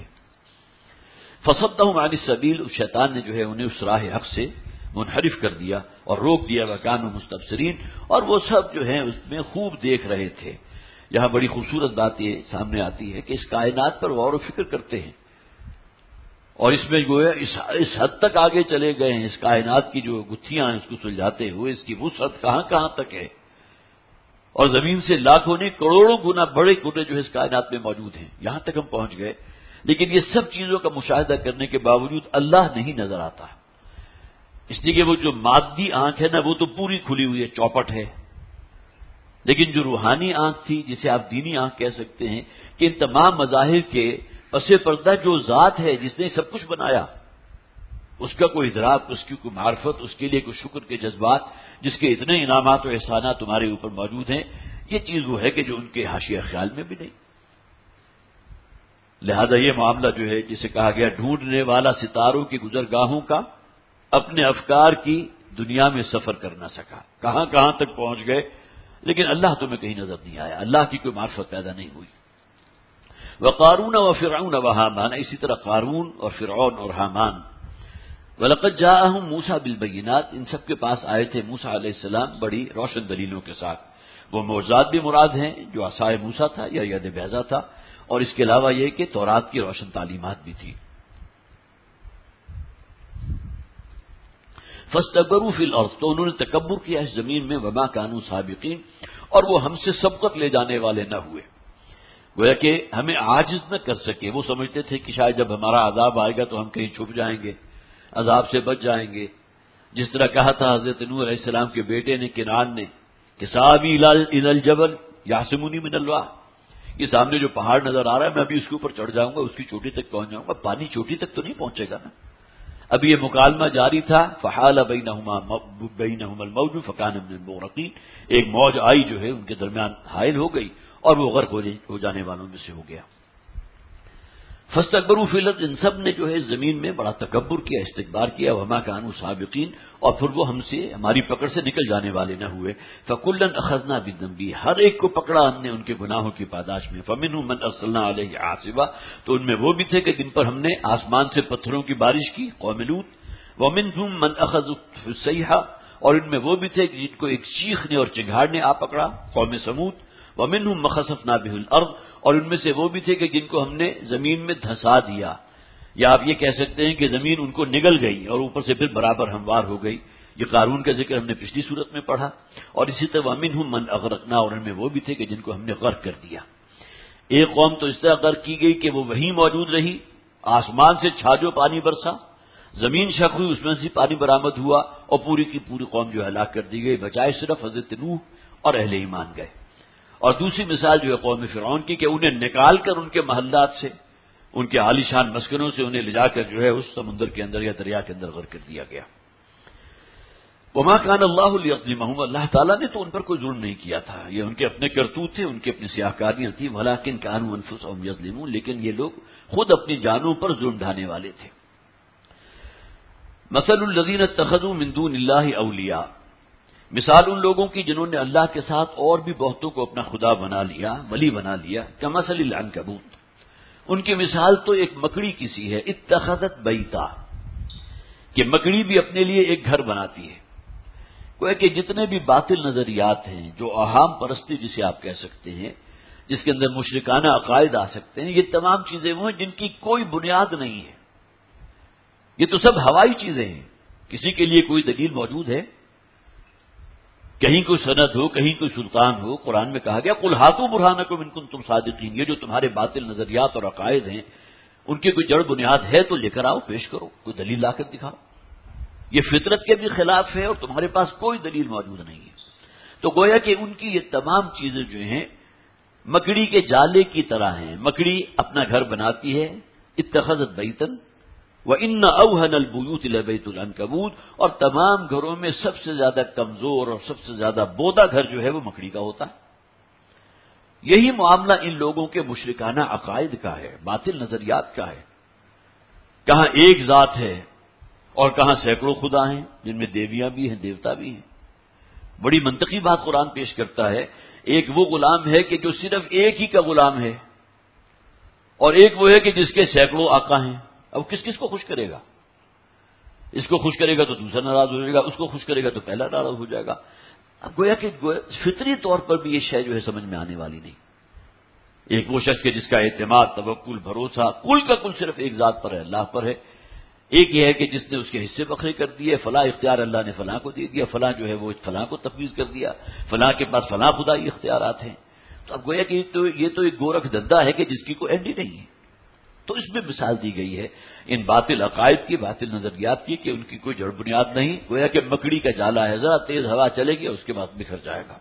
فصدہم عن السبیل، شیطان نے جو ہے انہیں اس راہ حق سے منحرف کر دیا اور روک دیا، وکانوا مستبصرین، اور وہ سب جو ہیں اس میں خوب دیکھ رہے تھے۔ یہاں بڑی خوبصورت بات یہ سامنے آتی ہے کہ اس کائنات پر غور و فکر کرتے ہیں، اور اس میں گویا اس حد تک آگے چلے گئے ہیں، اس کائنات کی جو گتھیاں ہیں اس کو سلجھاتے ہوئے اس کی وسعت کہاں کہاں تک ہے، اور زمین سے لاکھوں نہیں کروڑوں گنا بڑے کنویں جو ہے اس کائنات میں موجود ہیں، یہاں تک ہم پہنچ گئے۔ لیکن یہ سب چیزوں کا مشاہدہ کرنے کے باوجود اللہ نہیں نظر آتا، اس لیے کہ وہ جو مادی آنکھ ہے نا وہ تو پوری کھلی ہوئی ہے، چوپٹ ہے، لیکن جو روحانی آنکھ تھی جسے آپ دینی آنکھ کہہ سکتے ہیں، کہ ان تمام مظاہر کے پس پردہ جو ذات ہے جس نے سب کچھ بنایا، اس کا کوئی ادراک، اس کی کوئی معرفت، اس کے لیے کوئی شکر کے جذبات، جس کے اتنے انعامات و احسانات تمہارے اوپر موجود ہیں، یہ چیز وہ ہے کہ جو ان کے حاشیہ خیال میں بھی نہیں۔ لہذا یہ معاملہ جو ہے جسے کہا گیا ڈھونڈنے والا ستاروں کی گزرگاہوں کا اپنے افکار کی دنیا میں سفر کر نہ سکا، کہاں کہاں تک پہنچ گئے، لیکن اللہ تمہیں کہیں نظر نہیں آیا، اللہ کی کوئی معرفت پیدا نہیں ہوئی۔ وقارون وفرعون وہامان، اسی طرح قارون اور فرعون اور حامان۔ وَلَقَدْ جَاءَهُم مُوسَىٰ بِالْبَيِّنَاتِ، ان سب کے پاس آئے تھے موسیٰ علیہ السلام بڑی روشن دلیلوں کے ساتھ۔ وہ معجزات بھی مراد ہیں جو عصائے موسیٰ تھا یا ید بیضا تھا، اور اس کے علاوہ یہ کہ تورات کی روشن تعلیمات بھی تھی۔ فَاسْتَكْبَرُوا فِي الْأَرْضِ، تو انہوں نے تکبر کیا اس زمین میں، وَمَا كَانُوا سَابِقِينَ، اور وہ ہم سے سبقت لے جانے والے نہ ہوئے، گویا کہ ہمیں عاجز نہ کر سکے۔ وہ سمجھتے تھے کہ شاید جب ہمارا عذاب آئے گا تو ہم کہیں چھپ جائیں گے، عذاب سے بچ جائیں گے، جس طرح کہا تھا حضرت نوح علیہ السلام کے بیٹے نے کنعان نے کہ صابی الی الجبل یعصمونی من الماء، یہ سامنے جو پہاڑ نظر آ رہا ہے میں ابھی اس کے اوپر چڑھ جاؤں گا، اس کی چوٹی تک پہنچ جاؤں گا، پانی چوٹی تک تو نہیں پہنچے گا نا۔ اب یہ مکالمہ جاری تھا، فحال بینہما الموج فکان من المغرقین، ایک موج آئی جو ہے ان کے درمیان حائل ہو گئی اور وہ غرق ہو جانے والوں میں سے ہو گیا۔ فاستکبروا فی الارض، ان سب نے جو ہے زمین میں بڑا تکبر کیا، استکبار کیا، وما کانوا سابقین، اور پھر وہ ہماری پکڑ سے نکل جانے والے نہ ہوئے۔ فکلا اخذنا بذنبہ، ہر ایک کو پکڑا ہم نے ان کے گناہوں کی پاداش میں۔ فمنهم من ارسلنا علیہ حاصبا، تو ان میں وہ بھی تھے کہ جن پر ہم نے آسمان سے پتھروں کی بارش کی، قوم لوط۔ ومنهم من اخذته الصیحہ، اور ان میں وہ بھی تھے جن کو ایک چیخ نے اور چنگھاڑ نے آ پکڑا، قوم سمود۔ ومنهم من خسفنا به الارض، اور ان میں سے وہ بھی تھے کہ جن کو ہم نے زمین میں دھسا دیا، یا آپ یہ کہہ سکتے ہیں کہ زمین ان کو نگل گئی اور اوپر سے پھر برابر ہموار ہو گئی۔ یہ قارون کا ذکر ہم نے پچھلی صورت میں پڑھا، اور اسی طرح ومنهم من اغرقنا، اور ان میں وہ بھی تھے کہ جن کو ہم نے غرق کر دیا۔ ایک قوم تو اس طرح غرق کی گئی کہ وہ وہیں موجود رہی، آسمان سے چھاجو پانی برسا، زمین شق ہوئی، اس میں سے پانی برآمد ہوا، اور پوری کی پوری قوم جو ہلاک کر دی گئی، بجائے صرف حضرت نوح اور اہل ایمان گئے۔ اور دوسری مثال جو ہے قوم فرعون کی، کہ انہیں نکال کر ان کے محلات سے، ان کے عالی شان مسکنوں سے انہیں لے جا کر جو ہے اس سمندر کے اندر یا دریا کے اندر غرق کر دیا گیا۔ وما کان اللہ لیظلمہم، اللہ تعالیٰ نے تو ان پر کوئی ظلم نہیں کیا تھا، یہ ان کے اپنے کرتوت تھے، ان کی اپنی سیاہ کاریاں تھیں، ولکن کانوا انفسہم یظلمون، لیکن یہ لوگ خود اپنی جانوں پر ظلم ڈھانے والے تھے۔ مثل الذین اتخذوا من دون اللہ اولیاء، مثال ان لوگوں کی جنہوں نے اللہ کے ساتھ اور بھی بہتوں کو اپنا خدا بنا لیا، ولی بنا لیا، کمثل العنکبوت، ان کی مثال تو ایک مکڑی کی سی ہے، اتخذت بیتا، کہ مکڑی بھی اپنے لیے ایک گھر بناتی ہے۔ گویا کہ جتنے بھی باطل نظریات ہیں، جو اوہام پرستی جسے آپ کہہ سکتے ہیں، جس کے اندر مشرکانہ عقائد آ سکتے ہیں، یہ تمام چیزیں وہ ہیں جن کی کوئی بنیاد نہیں ہے، یہ تو سب ہوائی چیزیں ہیں، کسی کے لیے کوئی دلیل موجود ہے؟ کہیں کوئی سند ہو، کہیں کوئی سلطان ہو؟ قرآن میں کہا گیا قل ہاتوا برہانکم ان کنتم صادقین، یہ جو تمہارے باطل نظریات اور عقائد ہیں ان کی کوئی جڑ بنیاد ہے تو لے کر آؤ، پیش کرو، کوئی دلیل لا کر دکھاؤ۔ یہ فطرت کے بھی خلاف ہے اور تمہارے پاس کوئی دلیل موجود نہیں ہے۔ تو گویا کہ ان کی یہ تمام چیزیں جو ہیں مکڑی کے جالے کی طرح ہیں، مکڑی اپنا گھر بناتی ہے، اتخذت بیتن وَإِنَّ أَوْهَنَ الْبُيُوتِ لَبَيْتُ الْعَنكَبُوتِ، اور تمام گھروں میں سب سے زیادہ کمزور اور سب سے زیادہ بودا گھر جو ہے وہ مکڑی کا ہوتا ہے۔ یہی معاملہ ان لوگوں کے مشرکانہ عقائد کا ہے، باطل نظریات کا ہے۔ کہاں ایک ذات ہے اور کہاں سینکڑوں خدا ہیں، جن میں دیویاں بھی ہیں، دیوتا بھی ہیں۔ بڑی منطقی بات قرآن پیش کرتا ہے، ایک وہ غلام ہے کہ جو صرف ایک ہی کا غلام ہے، اور ایک وہ ہے کہ جس کے سینکڑوں آقا ہیں۔ اب کس کس کو خوش کرے گا؟ اس کو خوش کرے گا تو دوسرا ناراض ہو جائے گا، اس کو خوش کرے گا تو پہلا ناراض ہو جائے گا۔ اب گویا کہ فطری طور پر بھی یہ شے جو ہے سمجھ میں آنے والی نہیں۔ ایک وہ شخص کے جس کا اعتماد، توکل، بھروسہ کل کا کل صرف ایک ذات پر ہے، اللہ پر ہے۔ ایک یہ ہے کہ جس نے اس کے حصے بکھرے کر دیے، فلاں اختیار اللہ نے فلاں کو دے دیا، فلاں جو ہے وہ فلاں کو تفویض کر دیا، فلاں کے پاس فلاں خدائی اختیارات ہیں۔ تو اب گویا کہ یہ تو ایک گورکھ دھندا ہے کہ جس کی کوئی اینڈ ہی نہیں ہے۔ تو اس میں مثال دی گئی ہے ان باطل عقائد کی، باطل نظریات کی، کہ ان کی کوئی جڑ بنیاد نہیں، گویا کہ مکڑی کا جالا ہے، ذرا تیز ہوا چلے گی اس کے بعد بکھر جائے گا۔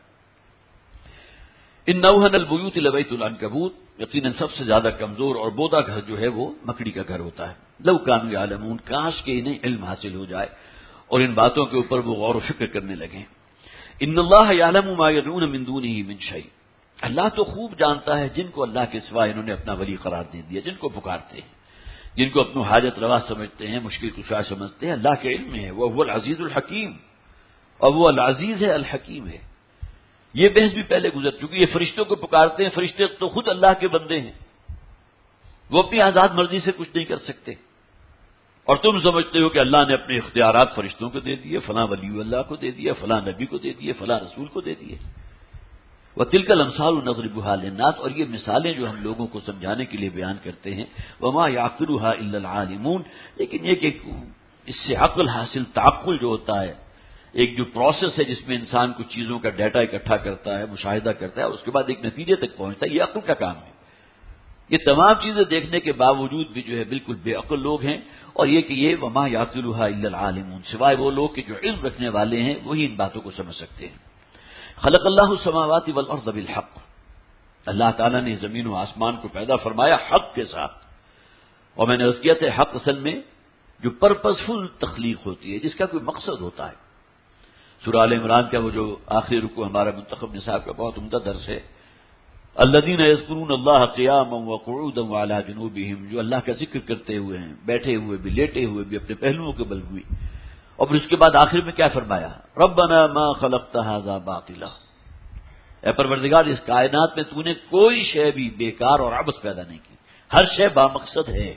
ان اوہن البیوت لبیت العنکبوت، یقیناً سب سے زیادہ کمزور اور بودا گھر جو ہے وہ مکڑی کا گھر ہوتا ہے۔ لو کانوا یعلمون، کاش کہ انہیں علم حاصل ہو جائے اور ان باتوں کے اوپر وہ غور و فکر کرنے لگیں۔ ان اللہ یعلم ما یدعون من دونہ من شیء، اللہ تو خوب جانتا ہے جن کو اللہ کے سوا انہوں نے اپنا ولی قرار دے دیا، جن کو پکارتے ہیں، جن کو اپنی حاجت روا سمجھتے ہیں، مشکل کشا سمجھتے ہیں، اللہ کے علم میں ہے۔ وہ العزیز الحکیم، اور وہ العزیز ہے، الحکیم ہے۔ یہ بحث بھی پہلے گزر چکی، یہ فرشتوں کو پکارتے ہیں، فرشتے تو خود اللہ کے بندے ہیں، وہ اپنی آزاد مرضی سے کچھ نہیں کر سکتے، اور تم سمجھتے ہو کہ اللہ نے اپنے اختیارات فرشتوں کو دے دیے، فلاں ولی اللہ کو دے دیا، فلاں نبی کو دے دیے، فلاں رسول کو دے دیے۔ وَتِلْكَ الْأَمْثَالُ نَضْرِبُهَا لِلنَّاسِ، اور یہ مثالیں جو ہم لوگوں کو سمجھانے کے لیے بیان کرتے ہیں، وَمَا يَعْقِلُهَا إِلَّا الْعَالِمُونَ، لیکن یہ کہ اس سے عقل حاصل، تعقل جو ہوتا ہے، ایک جو پروسیس ہے جس میں انسان کچھ چیزوں کا ڈیٹا اکٹھا کرتا ہے، مشاہدہ کرتا ہے، اس کے بعد ایک نتیجے تک پہنچتا ہے، یہ عقل کا کام ہے۔ یہ تمام چیزیں دیکھنے کے باوجود بھی جو ہے بالکل بے عقل لوگ ہیں، اور یہ کہ یہ وَمَا يَعْقِلُهَا إِلَّا الْعَالِمُونَ، سوائے وہ لوگ کہ جو علم رکھنے والے ہیں وہی ان باتوں کو سمجھ سکتے ہیں۔ خلق اللہ السماوات والارض بالحق، اللہ تعالیٰ نے زمین و آسمان کو پیدا فرمایا حق کے ساتھ. اور میں نے عرض کیا تھا حق اصل میں جو پرپزفل تخلیق ہوتی ہے، جس کا کوئی مقصد ہوتا ہے. سورہ آل عمران کا وہ جو آخری رکوع ہمارا منتخب نصاب کا بہت عمدہ درس ہے، الذین یذکرون اللہ قیاما وقعودا وعلی جنوبہم، جو اللہ کا ذکر کرتے ہوئے ہیں، بیٹھے ہوئے بھی، لیٹے ہوئے بھی، اپنے پہلوؤں کے بل ہوئے. اور پھر اس کے بعد آخر میں کیا فرمایا؟ ربنا ما خلقت ھذا باطلا، اے پروردگار اس کائنات میں تو نے کوئی شے بھی بیکار اور عبث پیدا نہیں کی، ہر شے بامقصد ہے.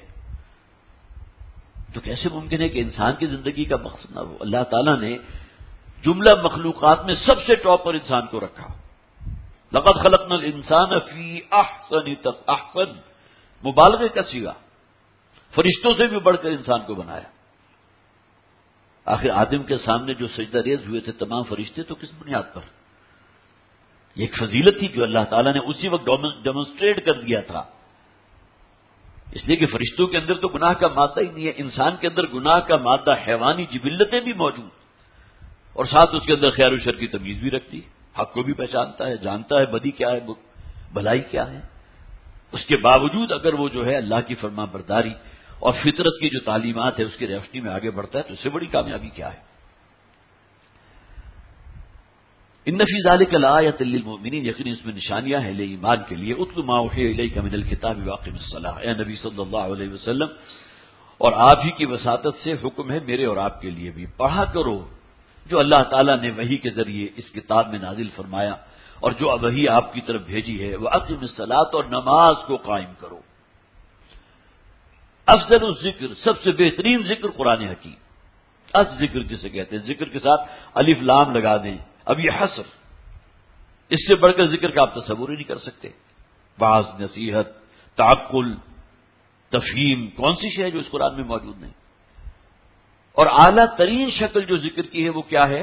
تو کیسے ممکن ہے کہ انسان کی زندگی کا مقصد نہ ہو؟ اللہ تعالیٰ نے جملہ مخلوقات میں سب سے ٹاپ پر انسان کو رکھا. لقد خلقنا الانسان فی احسن مبالغے کا صیغہ، فرشتوں سے بھی بڑھ کر انسان کو بنایا. آخر آدم کے سامنے جو سجدہ ریز ہوئے تھے تمام فرشتے، تو کس بنیاد پر؟ یہ ایک فضیلت تھی جو اللہ تعالیٰ نے اسی وقت ڈیمونسٹریٹ کر دیا تھا. اس لیے کہ فرشتوں کے اندر تو گناہ کا مادہ ہی نہیں ہے، انسان کے اندر گناہ کا مادہ، حیوانی جبلتیں بھی موجود، اور ساتھ اس کے اندر خیر و شر کی تمیز بھی رکھتی، حق کو بھی پہچانتا ہے، جانتا ہے بدی کیا ہے، بھلائی کیا ہے. اس کے باوجود اگر وہ جو ہے اللہ کی فرما برداری اور فطرت کی جو تعلیمات ہے اس کی روشنی میں آگے بڑھتا ہے تو اس سے بڑی کامیابی کیا ہے؟ ان فی ذلک لآیۃ للمؤمنین، یقیناً اس میں نشانیاں ہیں ایمان کے لیے. اتل ما اوحی الیک من الکتاب واقم الصلاۃ، اے نبی صلی اللہ علیہ وسلم، اور آپ ہی کی وساطت سے حکم ہے میرے اور آپ کے لیے بھی، پڑھا کرو جو اللہ تعالیٰ نے وحی کے ذریعے اس کتاب میں نازل فرمایا اور جو وحی آپ کی طرف بھیجی ہے. واقم الصلاۃ، اور نماز کو قائم کرو. افضل الذکر، سب سے بہترین ذکر قرآن حکیم. ذکر جسے کہتے ہیں، ذکر کے ساتھ الف لام لگا دیں. اب یہ حسر، اس سے بڑھ کر ذکر کا آپ تصور ہی نہیں کر سکتے. بعض، نصیحت، تعقل، تفہیم، کون سی شے ہے جو اس قرآن میں موجود نہیں؟ اور اعلیٰ ترین شکل جو ذکر کی ہے وہ کیا ہے؟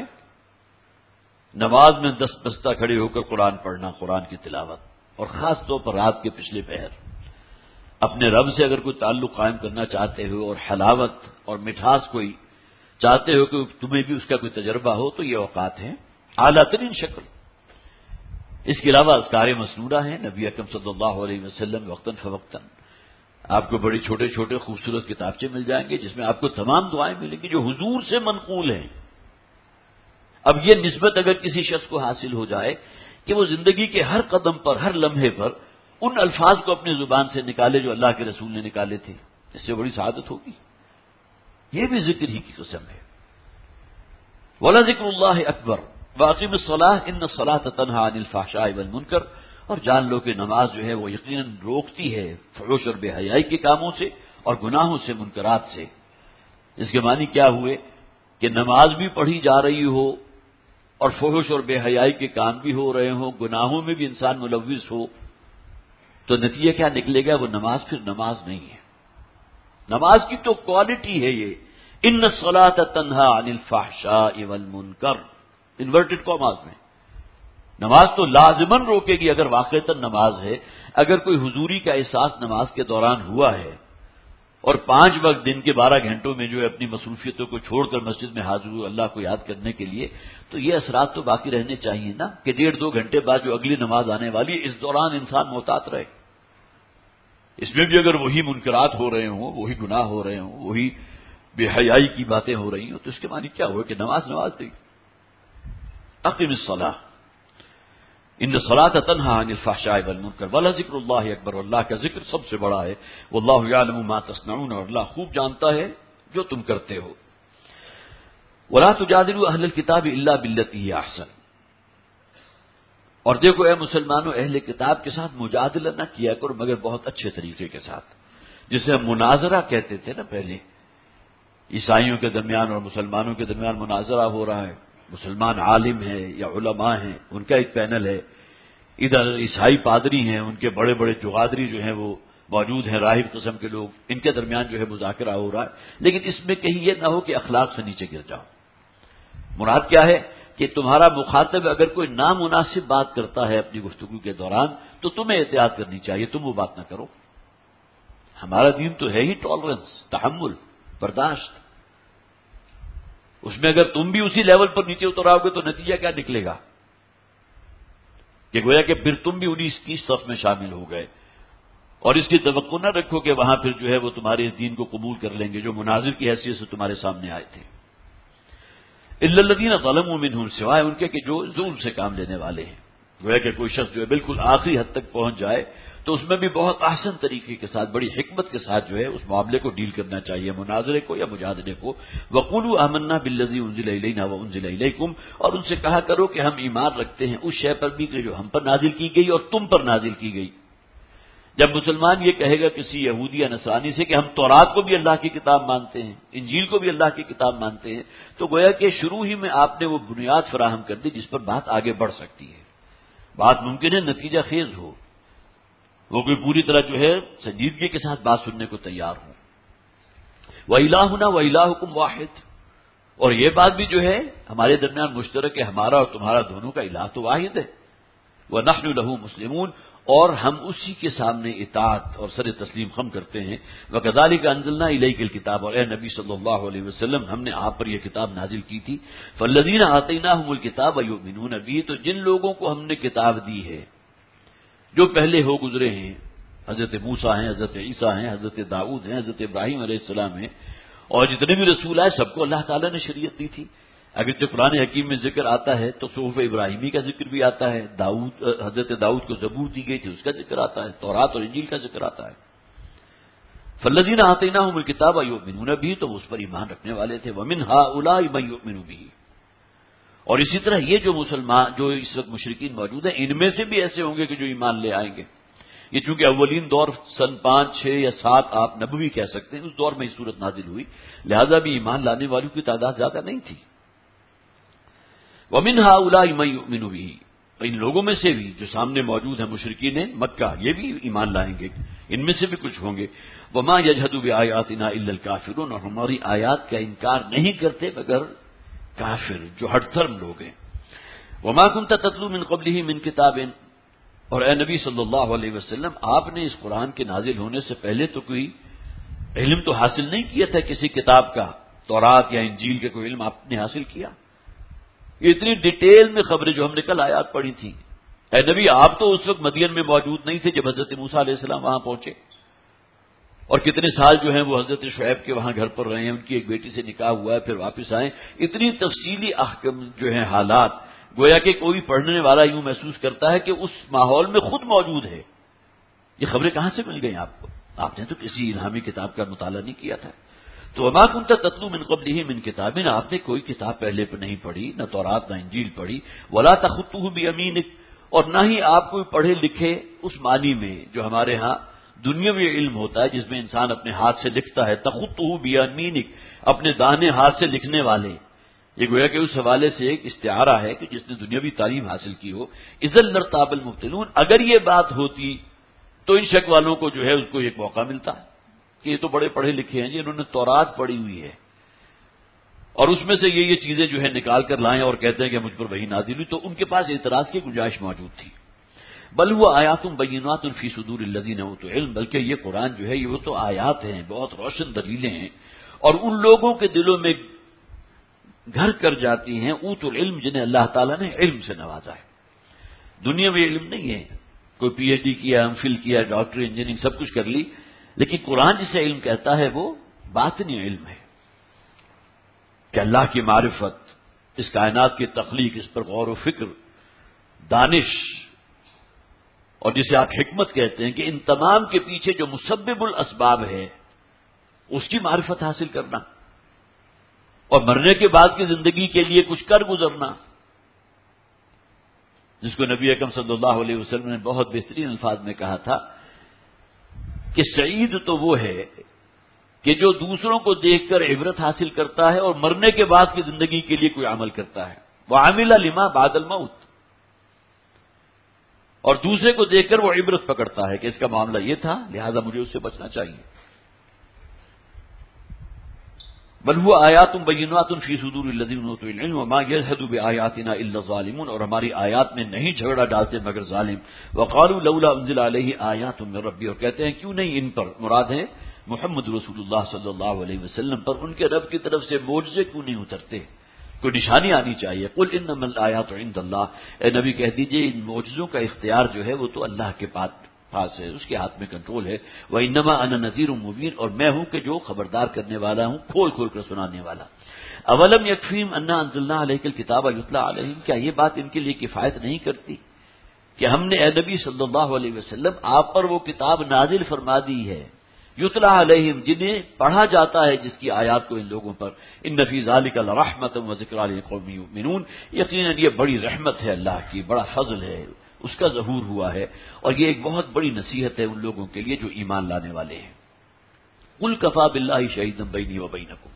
نماز میں دست بستہ کھڑے ہو کر قرآن پڑھنا، قرآن کی تلاوت، اور خاص طور پر رات کے پچھلے پہر. اپنے رب سے اگر کوئی تعلق قائم کرنا چاہتے ہو اور حلاوت اور مٹھاس کوئی چاہتے ہو کہ تمہیں بھی اس کا کوئی تجربہ ہو تو یہ اوقات ہیں، اعلیٰ ترین شکل. اس کے علاوہ اذکار مسنونہ ہیں. نبی اکرم صلی اللہ علیہ وسلم وقتاً فوقتاً آپ کو بڑی چھوٹے چھوٹے خوبصورت کتابچے مل جائیں گے جس میں آپ کو تمام دعائیں ملیں گی جو حضور سے منقول ہیں. اب یہ نسبت اگر کسی شخص کو حاصل ہو جائے کہ وہ زندگی کے ہر قدم پر، ہر لمحے پر ان الفاظ کو اپنی زبان سے نکالے جو اللہ کے رسول نے نکالے تھے، اس سے بڑی سعادت ہوگی. یہ بھی ذکر ہی کی قسم ہے. وَلَذِكْرُ اللَّهِ أَكْبَرُ وَأَقِمِ الصَّلَاةَ إِنَّ الصَّلَاةَ تَنْهَىٰ عَنِ الْفَحْشَاءِ وَالْمُنكَرِ، اور جان لو کہ نماز جو ہے وہ یقیناً روکتی ہے فحش اور بے حیائی کے کاموں سے اور گناہوں سے، منکرات سے. اس کے معنی کیا ہوئے کہ نماز بھی پڑھی جا رہی ہو اور فحش اور بے حیائی کے کام بھی ہو رہے ہوں، گناہوں میں بھی انسان ملوث ہو، تو نتیجہ کیا نکلے گا؟ وہ نماز پھر نماز نہیں ہے. نماز کی تو کوالٹی ہے یہ، ان الصلاۃ تنہا عن الفحشاء والمنکر، انورٹڈ کاماز میں. نماز تو لازماً روکے گی اگر واقعتاً نماز ہے. اگر کوئی حضوری کا احساس نماز کے دوران ہوا ہے اور 5 وقت دن کے 12 گھنٹوں میں جو ہے اپنی مصروفیتوں کو چھوڑ کر مسجد میں حاضر ہوئے اللہ کو یاد کرنے کے لیے، تو یہ اثرات تو باقی رہنے چاہیے نا کہ 1.5-2 گھنٹے بعد جو اگلی نماز آنے والی ہے اس دوران انسان محتاط رہے. اس میں بھی اگر وہی منکرات ہو رہے ہوں، وہی گناہ ہو رہے ہوں، وہی بے حیائی کی باتیں ہو رہی ہوں، تو اس کے معنی کیا ہوا کہ نماز نہیں. اقم الصلاۃ ان الصلاۃ تنہا عن الفحشاء والمنکر ولذکر اللہ اکبر، اللہ کا ذکر سب سے بڑا ہے. واللہ یعلم ما تصنعون، اور اللہ خوب جانتا ہے جو تم کرتے ہو. ولا تجادلوا اہل الکتاب الا باللتی ہی احسن، اور دیکھو اے مسلمانوں اہل کتاب کے ساتھ مجادلہ نہ کیا کرو مگر بہت اچھے طریقے کے ساتھ، جسے ہم مناظرہ کہتے تھے نا پہلے. عیسائیوں کے درمیان اور مسلمانوں کے درمیان مناظرہ ہو رہا ہے، مسلمان عالم ہے یا علماء ہیں ان کا ایک پینل ہے، ادھر عیسائی پادری ہیں، ان کے بڑے بڑے جغادری جو ہیں وہ موجود ہیں، راہب قسم کے لوگ، ان کے درمیان جو ہے مذاکرہ ہو رہا ہے. لیکن اس میں کہیں یہ نہ ہو کہ اخلاق سے نیچے گر جاؤ. مراد کیا ہے کہ تمہارا مخاطب اگر کوئی نامناسب بات کرتا ہے اپنی گفتگو کے دوران تو تمہیں احتیاط کرنی چاہیے، تم وہ بات نہ کرو. ہمارا دین تو ہے ہی ٹالرنس، تحمل، برداشت. اس میں اگر تم بھی اسی لیول پر نیچے اتر آؤ گے تو نتیجہ کیا نکلے گا؟ کہ گویا کہ پھر تم بھی انہیں کی صف میں شامل ہو گئے، اور اس کی توقع نہ رکھو کہ وہاں پھر جو ہے وہ تمہارے اس دین کو قبول کر لیں گے جو مناظر کی حیثیت سے تمہارے سامنے آئے تھے۔ الا الذین ظلموا منہم، سوائے ان کے کہ جو ظلم سے کام لینے والے ہیں۔ گویا کہ کوئی شخص جو ہے بالکل آخری حد تک پہنچ جائے تو اس میں بھی بہت احسن طریقے کے ساتھ، بڑی حکمت کے ساتھ جو ہے اس معاملے کو ڈیل کرنا چاہیے، مناظرے کو یا مجادلے کو۔ وقولوا آمنا بالذی انزل الینا وانزل الیکم، اور ان سے کہا کرو کہ ہم ایمان رکھتے ہیں اس شے پر بھی کہ جو ہم پر نازل کی گئی اور تم پر نازل کی گئی۔ جب مسلمان یہ کہے گا کسی یہودی یا نصرانی سے کہ ہم تورات کو بھی اللہ کی کتاب مانتے ہیں، انجیل کو بھی اللہ کی کتاب مانتے ہیں، تو گویا کہ شروع ہی میں آپ نے وہ بنیاد فراہم کر دی جس پر بات آگے بڑھ سکتی ہے، بات ممکن ہے نتیجہ خیز ہو، وہ کوئی پوری طرح جو ہے سنجیدگی کے ساتھ بات سننے کو تیار ہو۔ وَإِلَٰهُنَا وَإِلَٰهُكُمْ وَاحِدٌ، اور یہ بات بھی جو ہے ہمارے درمیان مشترک ہے، ہمارا اور تمہارا دونوں کا الہ تو واحد ہے۔ وَنَحْنُ لَهُ مُسْلِمُونَ، اور ہم اسی کے سامنے اطاعت اور سر تسلیم خم کرتے ہیں۔ وَكَذَلِكَ أَنزَلْنَا إِلَيْكَ الْكِتَابَ، اور اے نبی صلی اللہ علیہ وسلم ہم نے آپ پر یہ کتاب نازل کی تھی۔ فَالَّذِينَ آتَيْنَاهُمُ الْكِتَابَ يُؤْمِنُونَ بِهِ، تو جن لوگوں کو ہم نے کتاب دی ہے جو پہلے ہو گزرے ہیں، حضرت موسیٰ ہیں، حضرت عیسیٰ ہیں، حضرت داؤد ہیں، حضرت ابراہیم علیہ السلام ہیں، اور جتنے بھی رسول آئے سب کو اللہ تعالیٰ نے شریعت دی تھی۔ اگرچہ قرآن حکیم میں ذکر آتا ہے تو صحف ابراہیمی کا ذکر بھی آتا ہے، حضرت داؤد کو زبور دی گئی تھی اس کا ذکر آتا ہے، تورات اور انجیل کا ذکر آتا ہے۔ فالذین آتیناہم الکتاب یؤمنون بہ، تو اس پر ایمان رکھنے والے تھے۔ ومن ہؤلاء من یؤمن بہ، اور اسی طرح یہ جو مسلمان جو اس وقت مشرکین موجود ہیں ان میں سے بھی ایسے ہوں گے کہ جو ایمان لے آئیں گے۔ یہ چونکہ اولین دور سن 5، 6 یا 7 آپ نبوی کہہ سکتے ہیں، اس دور میں یہ صورت نازل ہوئی، لہذا بھی ایمان لانے والوں کی تعداد زیادہ نہیں تھی۔ وَمِنْ هَؤُلَاءِ مَن يُؤْمِنُ بِهِ، ان لوگوں میں سے بھی جو سامنے موجود ہیں مشرکین مکہ، یہ بھی ایمان لائیں گے، ان میں سے بھی کچھ ہوں گے۔ وَمَا يَجْحَدُ بِآيَاتِنَا إِلَّا الْكَافِرُونَ، اور ہماری آیات کا انکار نہیں کرتے مگر کافر جو ہٹ دھرم لوگ ہیں۔ وَمَا كُنْتَ تَتْلُو مِن قَبْلِهِ مِن كِتَابٍ، اور اے نبی صلی اللہ علیہ وسلم آپ نے اس قرآن کے نازل ہونے سے پہلے تو کوئی علم تو حاصل نہیں کیا تھا کسی کتاب کا، تورات یا انجیل کا کوئی علم آپ نے حاصل کیا؟ یہ اتنی ڈیٹیل میں خبریں جو ہم نے کل آیات پڑھی تھیں۔ اے نبی آپ تو اس وقت مدین میں موجود نہیں تھے جب حضرت موسیٰ علیہ السلام وہاں پہنچے، اور کتنے سال جو ہیں وہ حضرت شعیب کے وہاں گھر پر رہے ہیں، ان کی ایک بیٹی سے نکاح ہوا ہے، پھر واپس آئے۔ اتنی تفصیلی احکام جو ہیں حالات، گویا کہ کوئی پڑھنے والا یوں محسوس کرتا ہے کہ اس ماحول میں خود موجود ہے۔ یہ خبریں کہاں سے مل گئیں آپ کو؟ آپ نے تو کسی الہامی کتاب کا مطالعہ نہیں کیا تھا۔ تو وما كنت تتلو من قبله من کتاب، آپ نے کوئی کتاب پہلے پہ نہیں پڑھی، نہ تورات نہ انجیل پڑھی۔ ولا تخطه بيمينك، اور نہ ہی آپ کوئی پڑھے لکھے اس معنی میں جو ہمارے ہاں دنیاوی علم ہوتا ہے جس میں انسان اپنے ہاتھ سے لکھتا ہے، تخطه بيمينك، اپنے داہنے ہاتھ سے لکھنے والے، یہ گویا کہ اس حوالے سے ایک استعارہ ہے کہ جس نے دنیاوی تعلیم حاصل کی ہو۔ اذا لارتاب المبطلون، اگر یہ بات ہوتی تو ان شک والوں کو جو ہے اس کو ایک موقع ملتا کہ یہ تو بڑے پڑھے لکھے ہیں جی، انہوں نے تورات پڑھی ہوئی ہے اور اس میں سے یہ چیزیں جو ہے نکال کر لائیں اور کہتے ہیں کہ مجھ پر وحی نازل ہوئی، تو ان کے پاس اعتراض کی گنجائش موجود تھی۔ بل وہ آیات بینات فی صدور الذین اوتوا العلم، بلکہ یہ قرآن جو ہے یہ وہ تو آیات ہیں، بہت روشن دلیلیں ہیں، اور ان لوگوں کے دلوں میں گھر کر جاتی ہیں اوتوا العلم، جنہیں اللہ تعالیٰ نے علم سے نوازا ہے۔ دنیا میں علم نہیں ہے، کوئی پی ایچ ڈی کیا، ایم فل کیا، ڈاکٹر انجینئرنگ سب کچھ کر لی، لیکن قرآن جسے علم کہتا ہے وہ باطنی علم ہے کہ اللہ کی معرفت، اس کائنات کی تخلیق، اس پر غور و فکر، دانش، اور جسے آپ حکمت کہتے ہیں کہ ان تمام کے پیچھے جو مسبب الاسباب ہے اس کی معرفت حاصل کرنا، اور مرنے کے بعد کی زندگی کے لیے کچھ کر گزرنا، جس کو نبی اکرم صلی اللہ علیہ وسلم نے بہت بہترین الفاظ میں کہا تھا کہ سعید تو وہ ہے کہ جو دوسروں کو دیکھ کر عبرت حاصل کرتا ہے اور مرنے کے بعد کی زندگی کے لیے کوئی عمل کرتا ہے، وعمل لما بعد الموت، اور دوسرے کو دیکھ کر وہ عبرت پکڑتا ہے کہ اس کا معاملہ یہ تھا لہذا مجھے اس سے بچنا چاہیے۔ بل هو آیات بینات فی صدور الذین اوتوا العلم وما یجحد بآیاتنا الا الظالمون، اور ہماری آیات میں نہیں جھگڑا ڈالتے مگر ظالم۔ وقالوا لولا انزل علیہ آیات من ربی، اور کہتے ہیں کیوں نہیں ان پر، مراد ہے محمد رسول اللہ صلی اللہ علیہ وسلم پر، ان کے رب کی طرف سے معجزے کیوں نہیں اترتے؟ کوئی نشانی آنی چاہیے. قل انما الآیات عند اللہ، اے نبی کہہ دیجئے ان معجزوں کا اختیار جو ہے وہ تو اللہ کے پاس ہے، اس کے ہاتھ میں کنٹرول ہے. وانما انا نذیر مبین، اور میں ہوں کہ جو خبردار کرنے والا ہوں، کھول کھول کر سنانے والا. اولم یکفیہم انا انزلنا علیک الکتاب یتلی علیہم، کیا یہ بات ان کے لیے کفایت نہیں کرتی کہ ہم نے اے نبی صلی اللہ علیہ وسلم آپ پر وہ کتاب نازل فرما دی ہے، یتلی علیہم، جنہیں پڑھا جاتا ہے جس کی آیات کو ان لوگوں پر. ان فی ذلک لرحمۃ وذکریٰ لقوم یؤمنون، یقیناً یہ بڑی رحمت ہے اللہ کی، بڑا فضل ہے، اس کا ظہور ہوا ہے، اور یہ ایک بہت بڑی نصیحت ہے ان لوگوں کے لیے جو ایمان لانے والے ہیں. قل کفیٰ باللہ شہیدا بینی وبینکم،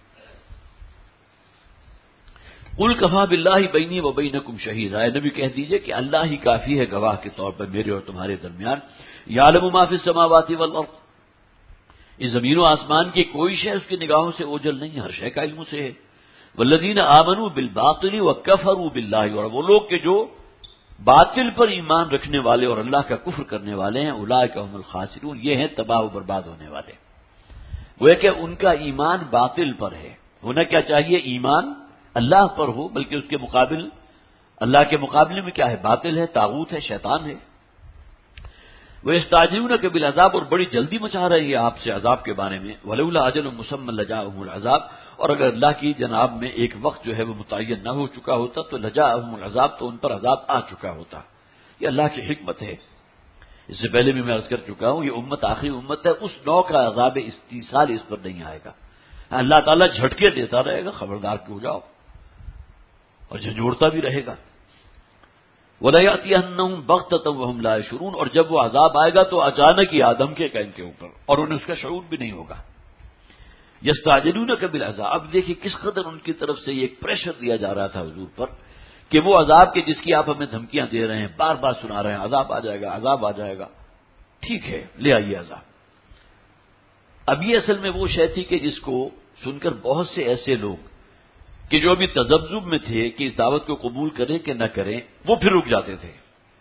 قل کفیٰ باللہ بینی وبینکم شہیدا، اے نبی کہہ دیجئے کہ اللہ ہی کافی ہے گواہ کے طور پر میرے اور تمہارے درمیان. یعلم ما فی السماوات والارض، اس زمین و آسمان کی کوئی شے اس کی نگاہوں سے اوجھل نہیں، ہر شے کا علم سے ہے. والذین آمنوا بالباطل وکفروا باللہ، اور وہ لوگ کہ جو باطل پر ایمان رکھنے والے اور اللہ کا کفر کرنے والے ہیں، اولئک هم الخاسرون، یہ ہیں تباہ و برباد ہونے والے. وہ کہ ان کا ایمان باطل پر ہے. ہونا کیا چاہیے؟ ایمان اللہ پر ہو، بلکہ اس کے مقابل، اللہ کے مقابلے میں کیا ہے؟ باطل ہے، طاغوت ہے، شیطان ہے. وَيَسْتَعْجِلُونَكَ بِالْعَذَابِ، اور بڑی جلدی مچا رہے ہیں آپ سے عذاب کے بارے میں. وَلَوْلَا أَجَلٌ مُّسَمًّى لَجَاءَهُمُ الْعَذَابُ، اور اگر اللہ کی جناب میں ایک وقت جو ہے وہ متعین نہ ہو چکا ہوتا تو لَجَاءَهُمُ الْعَذَابُ، تو ان پر عذاب آ چکا ہوتا. یہ اللہ کی حکمت ہے. اس سے پہلے بھی میں عرض کر چکا ہوں، یہ امت آخری امت ہے، اس نوع کا عذاب استیصال اس پر نہیں آئے گا. اللہ تعالیٰ جھٹکے دیتا رہے گا، خبردار کہ ہو جاؤ، اور جھنجھوڑتا بھی رہے گا. وَلَيَأْتِيَنَّهُمْ بَغْتَةً وَهُمْ لَا يَشْعُرُونَ، اور جب وہ عذاب آئے گا تو اچانک ہی آدم کے ان کے اوپر، اور انہیں اس کا شعور بھی نہیں ہوگا. يَسْتَعْجِلُونَكَ بِالْعَذَابِ، اب دیکھیے کس قدر ان کی طرف سے یہ ایک پریشر دیا جا رہا تھا حضور پر کہ وہ عذاب کے جس کی آپ ہمیں دھمکیاں دے رہے ہیں، بار بار سنا رہے ہیں، عذاب آ جائے گا، عذاب آ جائے گا. ٹھیک ہے، لے آئیے عذاب. اب یہ اصل میں وہ شے تھی کہ جس کو سن کر بہت سے ایسے لوگ کہ جو ابھی تذبذب میں تھے کہ اس دعوت کو قبول کریں کہ نہ کریں، وہ پھر رک جاتے تھے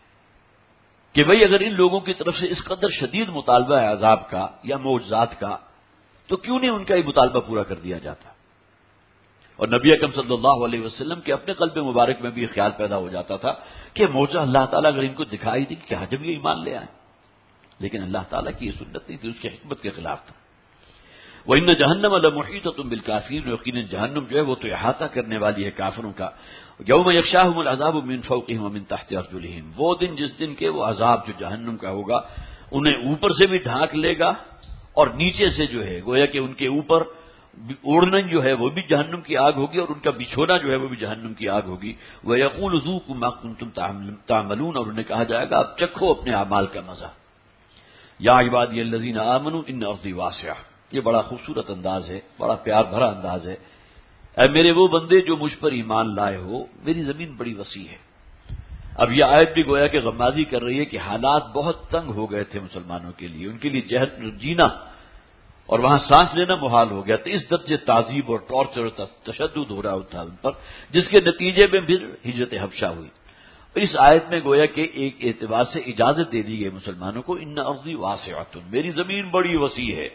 کہ بھئی اگر ان لوگوں کی طرف سے اس قدر شدید مطالبہ ہے عذاب کا یا معجزات کا، تو کیوں نہیں ان کا یہ مطالبہ پورا کر دیا جاتا. اور نبی اکرم صلی اللہ علیہ وسلم کے اپنے قلب مبارک میں بھی یہ خیال پیدا ہو جاتا تھا کہ معجزہ اللہ تعالیٰ اگر ان کو دکھائی دی کہ جب یہ ایمان لے آئے، لیکن اللہ تعالیٰ کی یہ سنت نہیں تھی، اس کی حکمت کے خلاف تھا. وَإِنَّ جَهَنَّمَ لَمُحِيطَةٌ بِالْكَافِرِينَ، یقیناً جہنم جو ہے وہ تو احاطہ کرنے والی ہے کافروں کا. یوم یغشاہم العذاب من فوقہم ومن تحت ارجلہم، وہ دن جس دن کے وہ عذاب جو جہنم کا ہوگا انہیں اوپر سے بھی ڈھانک لے گا اور نیچے سے جو ہے گویا کہ ان کے اوپر اوڑھنا جو ہے وہ بھی جہنم کی آگ ہوگی اور ان کا بچھونا جو ہے وہ بھی جہنم کی آگ ہوگی. وَيَقُولُ ذُوقُوا مَا كُنتُمْ تَعْمَلُونَ، اور انہیں کہا جائے گا اب چکھو اپنے اعمال کا مزہ. یا عبادی الذین آمنوا ان ارضی واسعہ، یہ بڑا خوبصورت انداز ہے، بڑا پیار بھرا انداز ہے. اے میرے وہ بندے جو مجھ پر ایمان لائے ہو، میری زمین بڑی وسیع ہے. اب یہ آیت بھی گویا کہ غمازی کر رہی ہے کہ حالات بہت تنگ ہو گئے تھے مسلمانوں کے لیے، ان کے لیے جینا اور وہاں سانس لینا محال ہو گیا. تو اس درجے تعذیب اور ٹارچر اور تشدد ہو رہا تھا ان پر، جس کے نتیجے میں پھر ہجرت حبشہ ہوئی. اس آیت میں گویا کہ ایک اعتبار سے اجازت دے دی گئی مسلمانوں کو، ان ارضی واسعۃ، میری زمین بڑی وسیع ہے.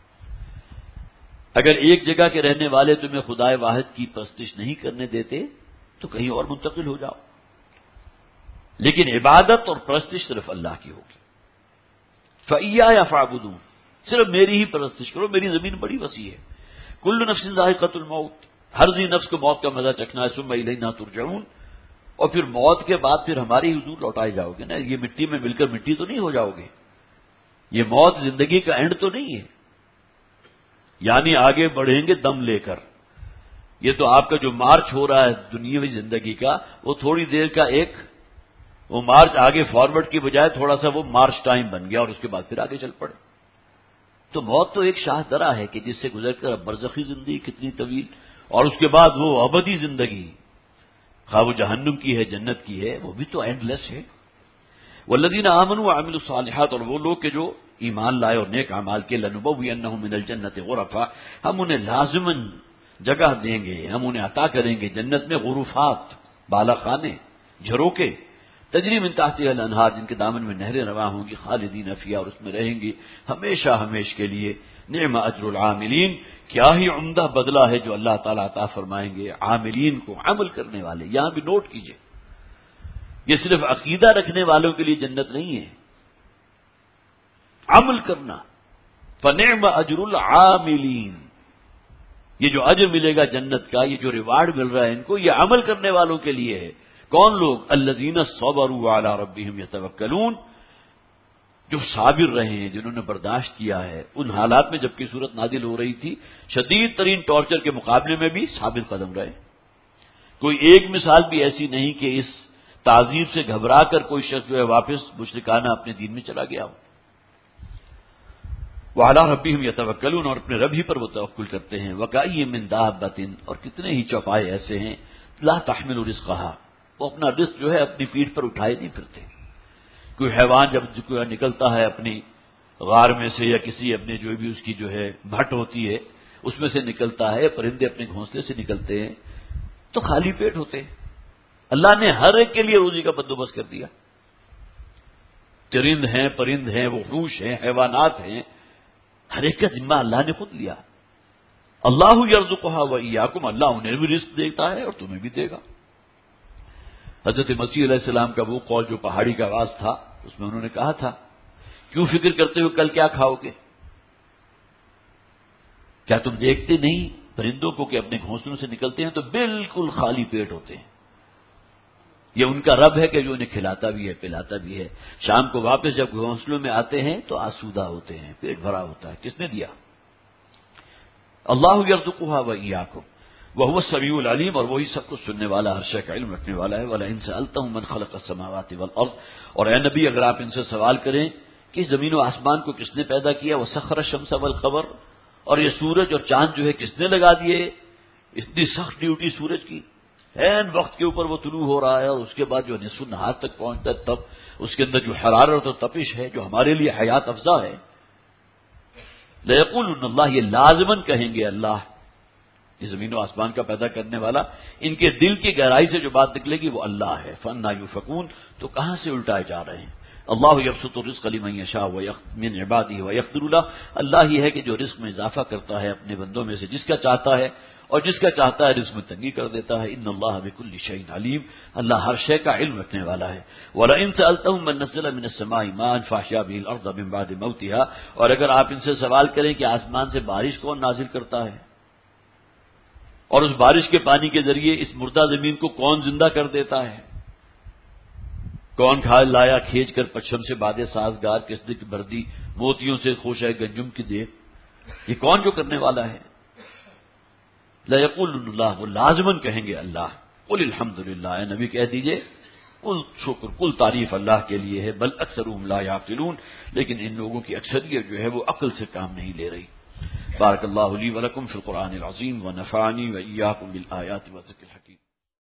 اگر ایک جگہ کے رہنے والے تمہیں خدائے واحد کی پرستش نہیں کرنے دیتے تو کہیں اور منتقل ہو جاؤ، لیکن عبادت اور پرستش صرف اللہ کی ہوگی. فَإِيَّايَ فَاعْبُدُونِ، صرف میری ہی پرستش کرو، میری زمین بڑی وسیع ہے. کل نفس ذائقۃ الموت، ہر ذی نفس کو موت کا مزہ چکھنا ہے. ثم الینا ترجعون، اور پھر موت کے بعد پھر ہماری حضور لوٹائے جاؤ گے نا. یہ مٹی میں مل کر مٹی تو نہیں ہو جاؤ گے. یہ موت زندگی کا اینڈ تو نہیں ہے، یعنی آگے بڑھیں گے دم لے کر. یہ تو آپ کا جو مارچ ہو رہا ہے دنیاوی زندگی کا، وہ تھوڑی دیر کا ایک وہ مارچ آگے فارورڈ کی بجائے تھوڑا سا وہ مارچ ٹائم بن گیا اور اس کے بعد پھر آگے چل پڑے. تو موت تو ایک شاہ درا ہے کہ جس سے گزر کر برزخی زندگی کتنی طویل، اور اس کے بعد وہ ابدی زندگی، خواہ وہ جہنم کی ہے جنت کی ہے، وہ بھی تو اینڈ لیس ہے. والذین آمنوا وعملوا الصالحات، اور وہ لوگ کہ جو ایمان لائے اور نیک اعمال کے، لنبوئنہم من الجنت غرفا، ہم انہیں لازماً جگہ دیں گے، ہم انہیں عطا کریں گے جنت میں غرفات، بالا خانے، جھروکے. تجری من تحتها الانہار، جن کے دامن میں نہریں رواں ہوں گی، خالدین فیہا، اور اس میں رہیں گی ہمیشہ ہمیش کے لیے۔ نعم اجر العاملین، کیا ہی عمدہ بدلہ ہے جو اللہ تعالیٰ عطا فرمائیں گے عاملین کو، عمل کرنے والے۔ یہاں بھی نوٹ کیجئے، یہ صرف عقیدہ رکھنے والوں کے لیے جنت نہیں ہے، عمل کرنا۔ فنعم اجر العاملین، یہ جو اجر ملے گا جنت کا، یہ جو ریوارڈ مل رہا ہے ان کو، یہ عمل کرنے والوں کے لیے ہے۔ کون لوگ؟ الذین صبروا علی ربہم یتوکلون، جو صابر رہے ہیں، جنہوں نے برداشت کیا ہے ان حالات میں جبکہ صورت نازل ہو رہی تھی، شدید ترین ٹارچر کے مقابلے میں بھی ثابت قدم رہے۔ کوئی ایک مثال بھی ایسی نہیں کہ اس تعذیب سے گھبرا کر کوئی شخص جو ہے واپس مشرکانہ اپنے دین میں چلا گیا ہو۔ وعلی ربہم یتوکلون، اور اپنے رب ہی پر وہ توکل کرتے ہیں۔ وکأی من دابۃ، اور کتنے ہی چوپائے ایسے ہیں، لا تحمل رزقہا، وہ اپنا رزق جو ہے اپنی پیٹھ پر اٹھائے نہیں پھرتے۔ کوئی حیوان جب نکلتا ہے اپنی غار میں سے، یا کسی اپنے جو بھی اس کی جو ہے بھٹ ہوتی ہے اس میں سے نکلتا ہے، پرندے اپنے گھونسلے سے نکلتے ہیں تو خالی پیٹ ہوتے ہیں۔ اللہ نے ہر ایک کے لیے روزی کا بندوبست کر دیا، چرند ہیں، پرند ہیں، وحوش ہیں، حیوانات ہیں، ہر ایک کا ذمہ اللہ نے خود لیا۔ اللہ یرزقها وإیاکم، اللہ انہیں بھی رزق دیتا ہے اور تمہیں بھی دے گا۔ حضرت مسیح علیہ السلام کا وہ قول جو پہاڑی کا آواز تھا، اس میں انہوں نے کہا تھا، کیوں فکر کرتے ہو کل کیا کھاؤ گے؟ کیا تم دیکھتے نہیں پرندوں کو کہ اپنے گھونسلوں سے نکلتے ہیں تو بالکل خالی پیٹ ہوتے ہیں؟ یہ ان کا رب ہے کہ جو انہیں کھلاتا بھی ہے، پلاتا بھی ہے۔ شام کو واپس جب گھونسلوں میں آتے ہیں تو آسودہ ہوتے ہیں، پیٹ بھرا ہوتا ہے۔ کس نے دیا؟ اللہ یرزقها وإیاکم وهو السمیع العلیم، اور وہی سب کچھ سننے والا، ہر شے کا علم رکھنے والا ہے۔ وَلَئِن سَأَلْتَهُم مَّن خَلَقَ السَّمَاوَاتِ وَالْأَرْضَ، اور اے نبی اگر آپ ان سے سوال کریں کہ زمین و آسمان کو کس نے پیدا کیا، وَسَخَّرَ الشَّمْسَ وَالْقَمَرَ، اور یہ سورج اور چاند جو ہے کس نے لگا دیے، اتنی سخت ڈیوٹی سورج کی، عین وقت کے اوپر وہ طلوع ہو رہا ہے، اور اس کے بعد جو نصف النہار تک پہنچتا ہے، تب اس کے اندر جو حرارت اور تپش ہے جو ہمارے لیے حیات افزا ہے۔ لَيَقُولُنَّ اللَّهُ، یہ لازماً کہیں گے اللہ، یہ زمین و آسمان کا پیدا کرنے والا۔ ان کے دل کی گہرائی سے جو بات نکلے گی وہ اللہ ہے۔ فَأَنَّىٰ يُؤْفَكُونَ، تو کہاں سے الٹائے جا رہے ہیں؟ اللہ یبسط الرزق لمن یشاء من عباده ويقدر له، اللہ ہی ہے کہ جو رزق میں اضافہ کرتا ہے اپنے بندوں میں سے جس کا چاہتا ہے، اور جس کا چاہتا ہے رزق میں تنگی کر دیتا ہے۔ ان اللہ بكل شيء علیم، اللہ ہر شے کا علم رکھنے والا ہے۔ وَلَئِن سَأَلْتَهُم مَّن نَّزَّلَ مِنَ السَّمَاءِ مَاءً فَأَحْيَا بِهِ الْأَرْضَ مِن بَعْدِ مَوْتِهَا، اور اگر آپ ان سے سوال کریں کہ آسمان سے بارش کون نازل کرتا ہے، اور اس بارش کے پانی کے ذریعے اس مردہ زمین کو کون زندہ کر دیتا ہے، کون کھال لایا کھینچ کر پچھم سے بادے سازگار، کس نے بردی موتیوں سے خوش ہے گنجم کی دیر، یہ کون جو کرنے والا ہے؟ لَيَقُولُنَّ اللَّهُ، وہ لازماً کہیں گے اللہ۔ قُلِ الْحَمْدُ لِلَّهِ، اے نبی کہہ دیجئے کل شکر، کل تعریف اللہ کے لیے ہے۔ بل اکثرهم لا يعقلون، لیکن ان لوگوں کی اکثریت جو ہے وہ عقل سے کام نہیں لے رہی۔ بارک اللہ لی ولکم فی القرآن العظیم ونفعنی وإیاکم بالآیات والذکر الحکیم۔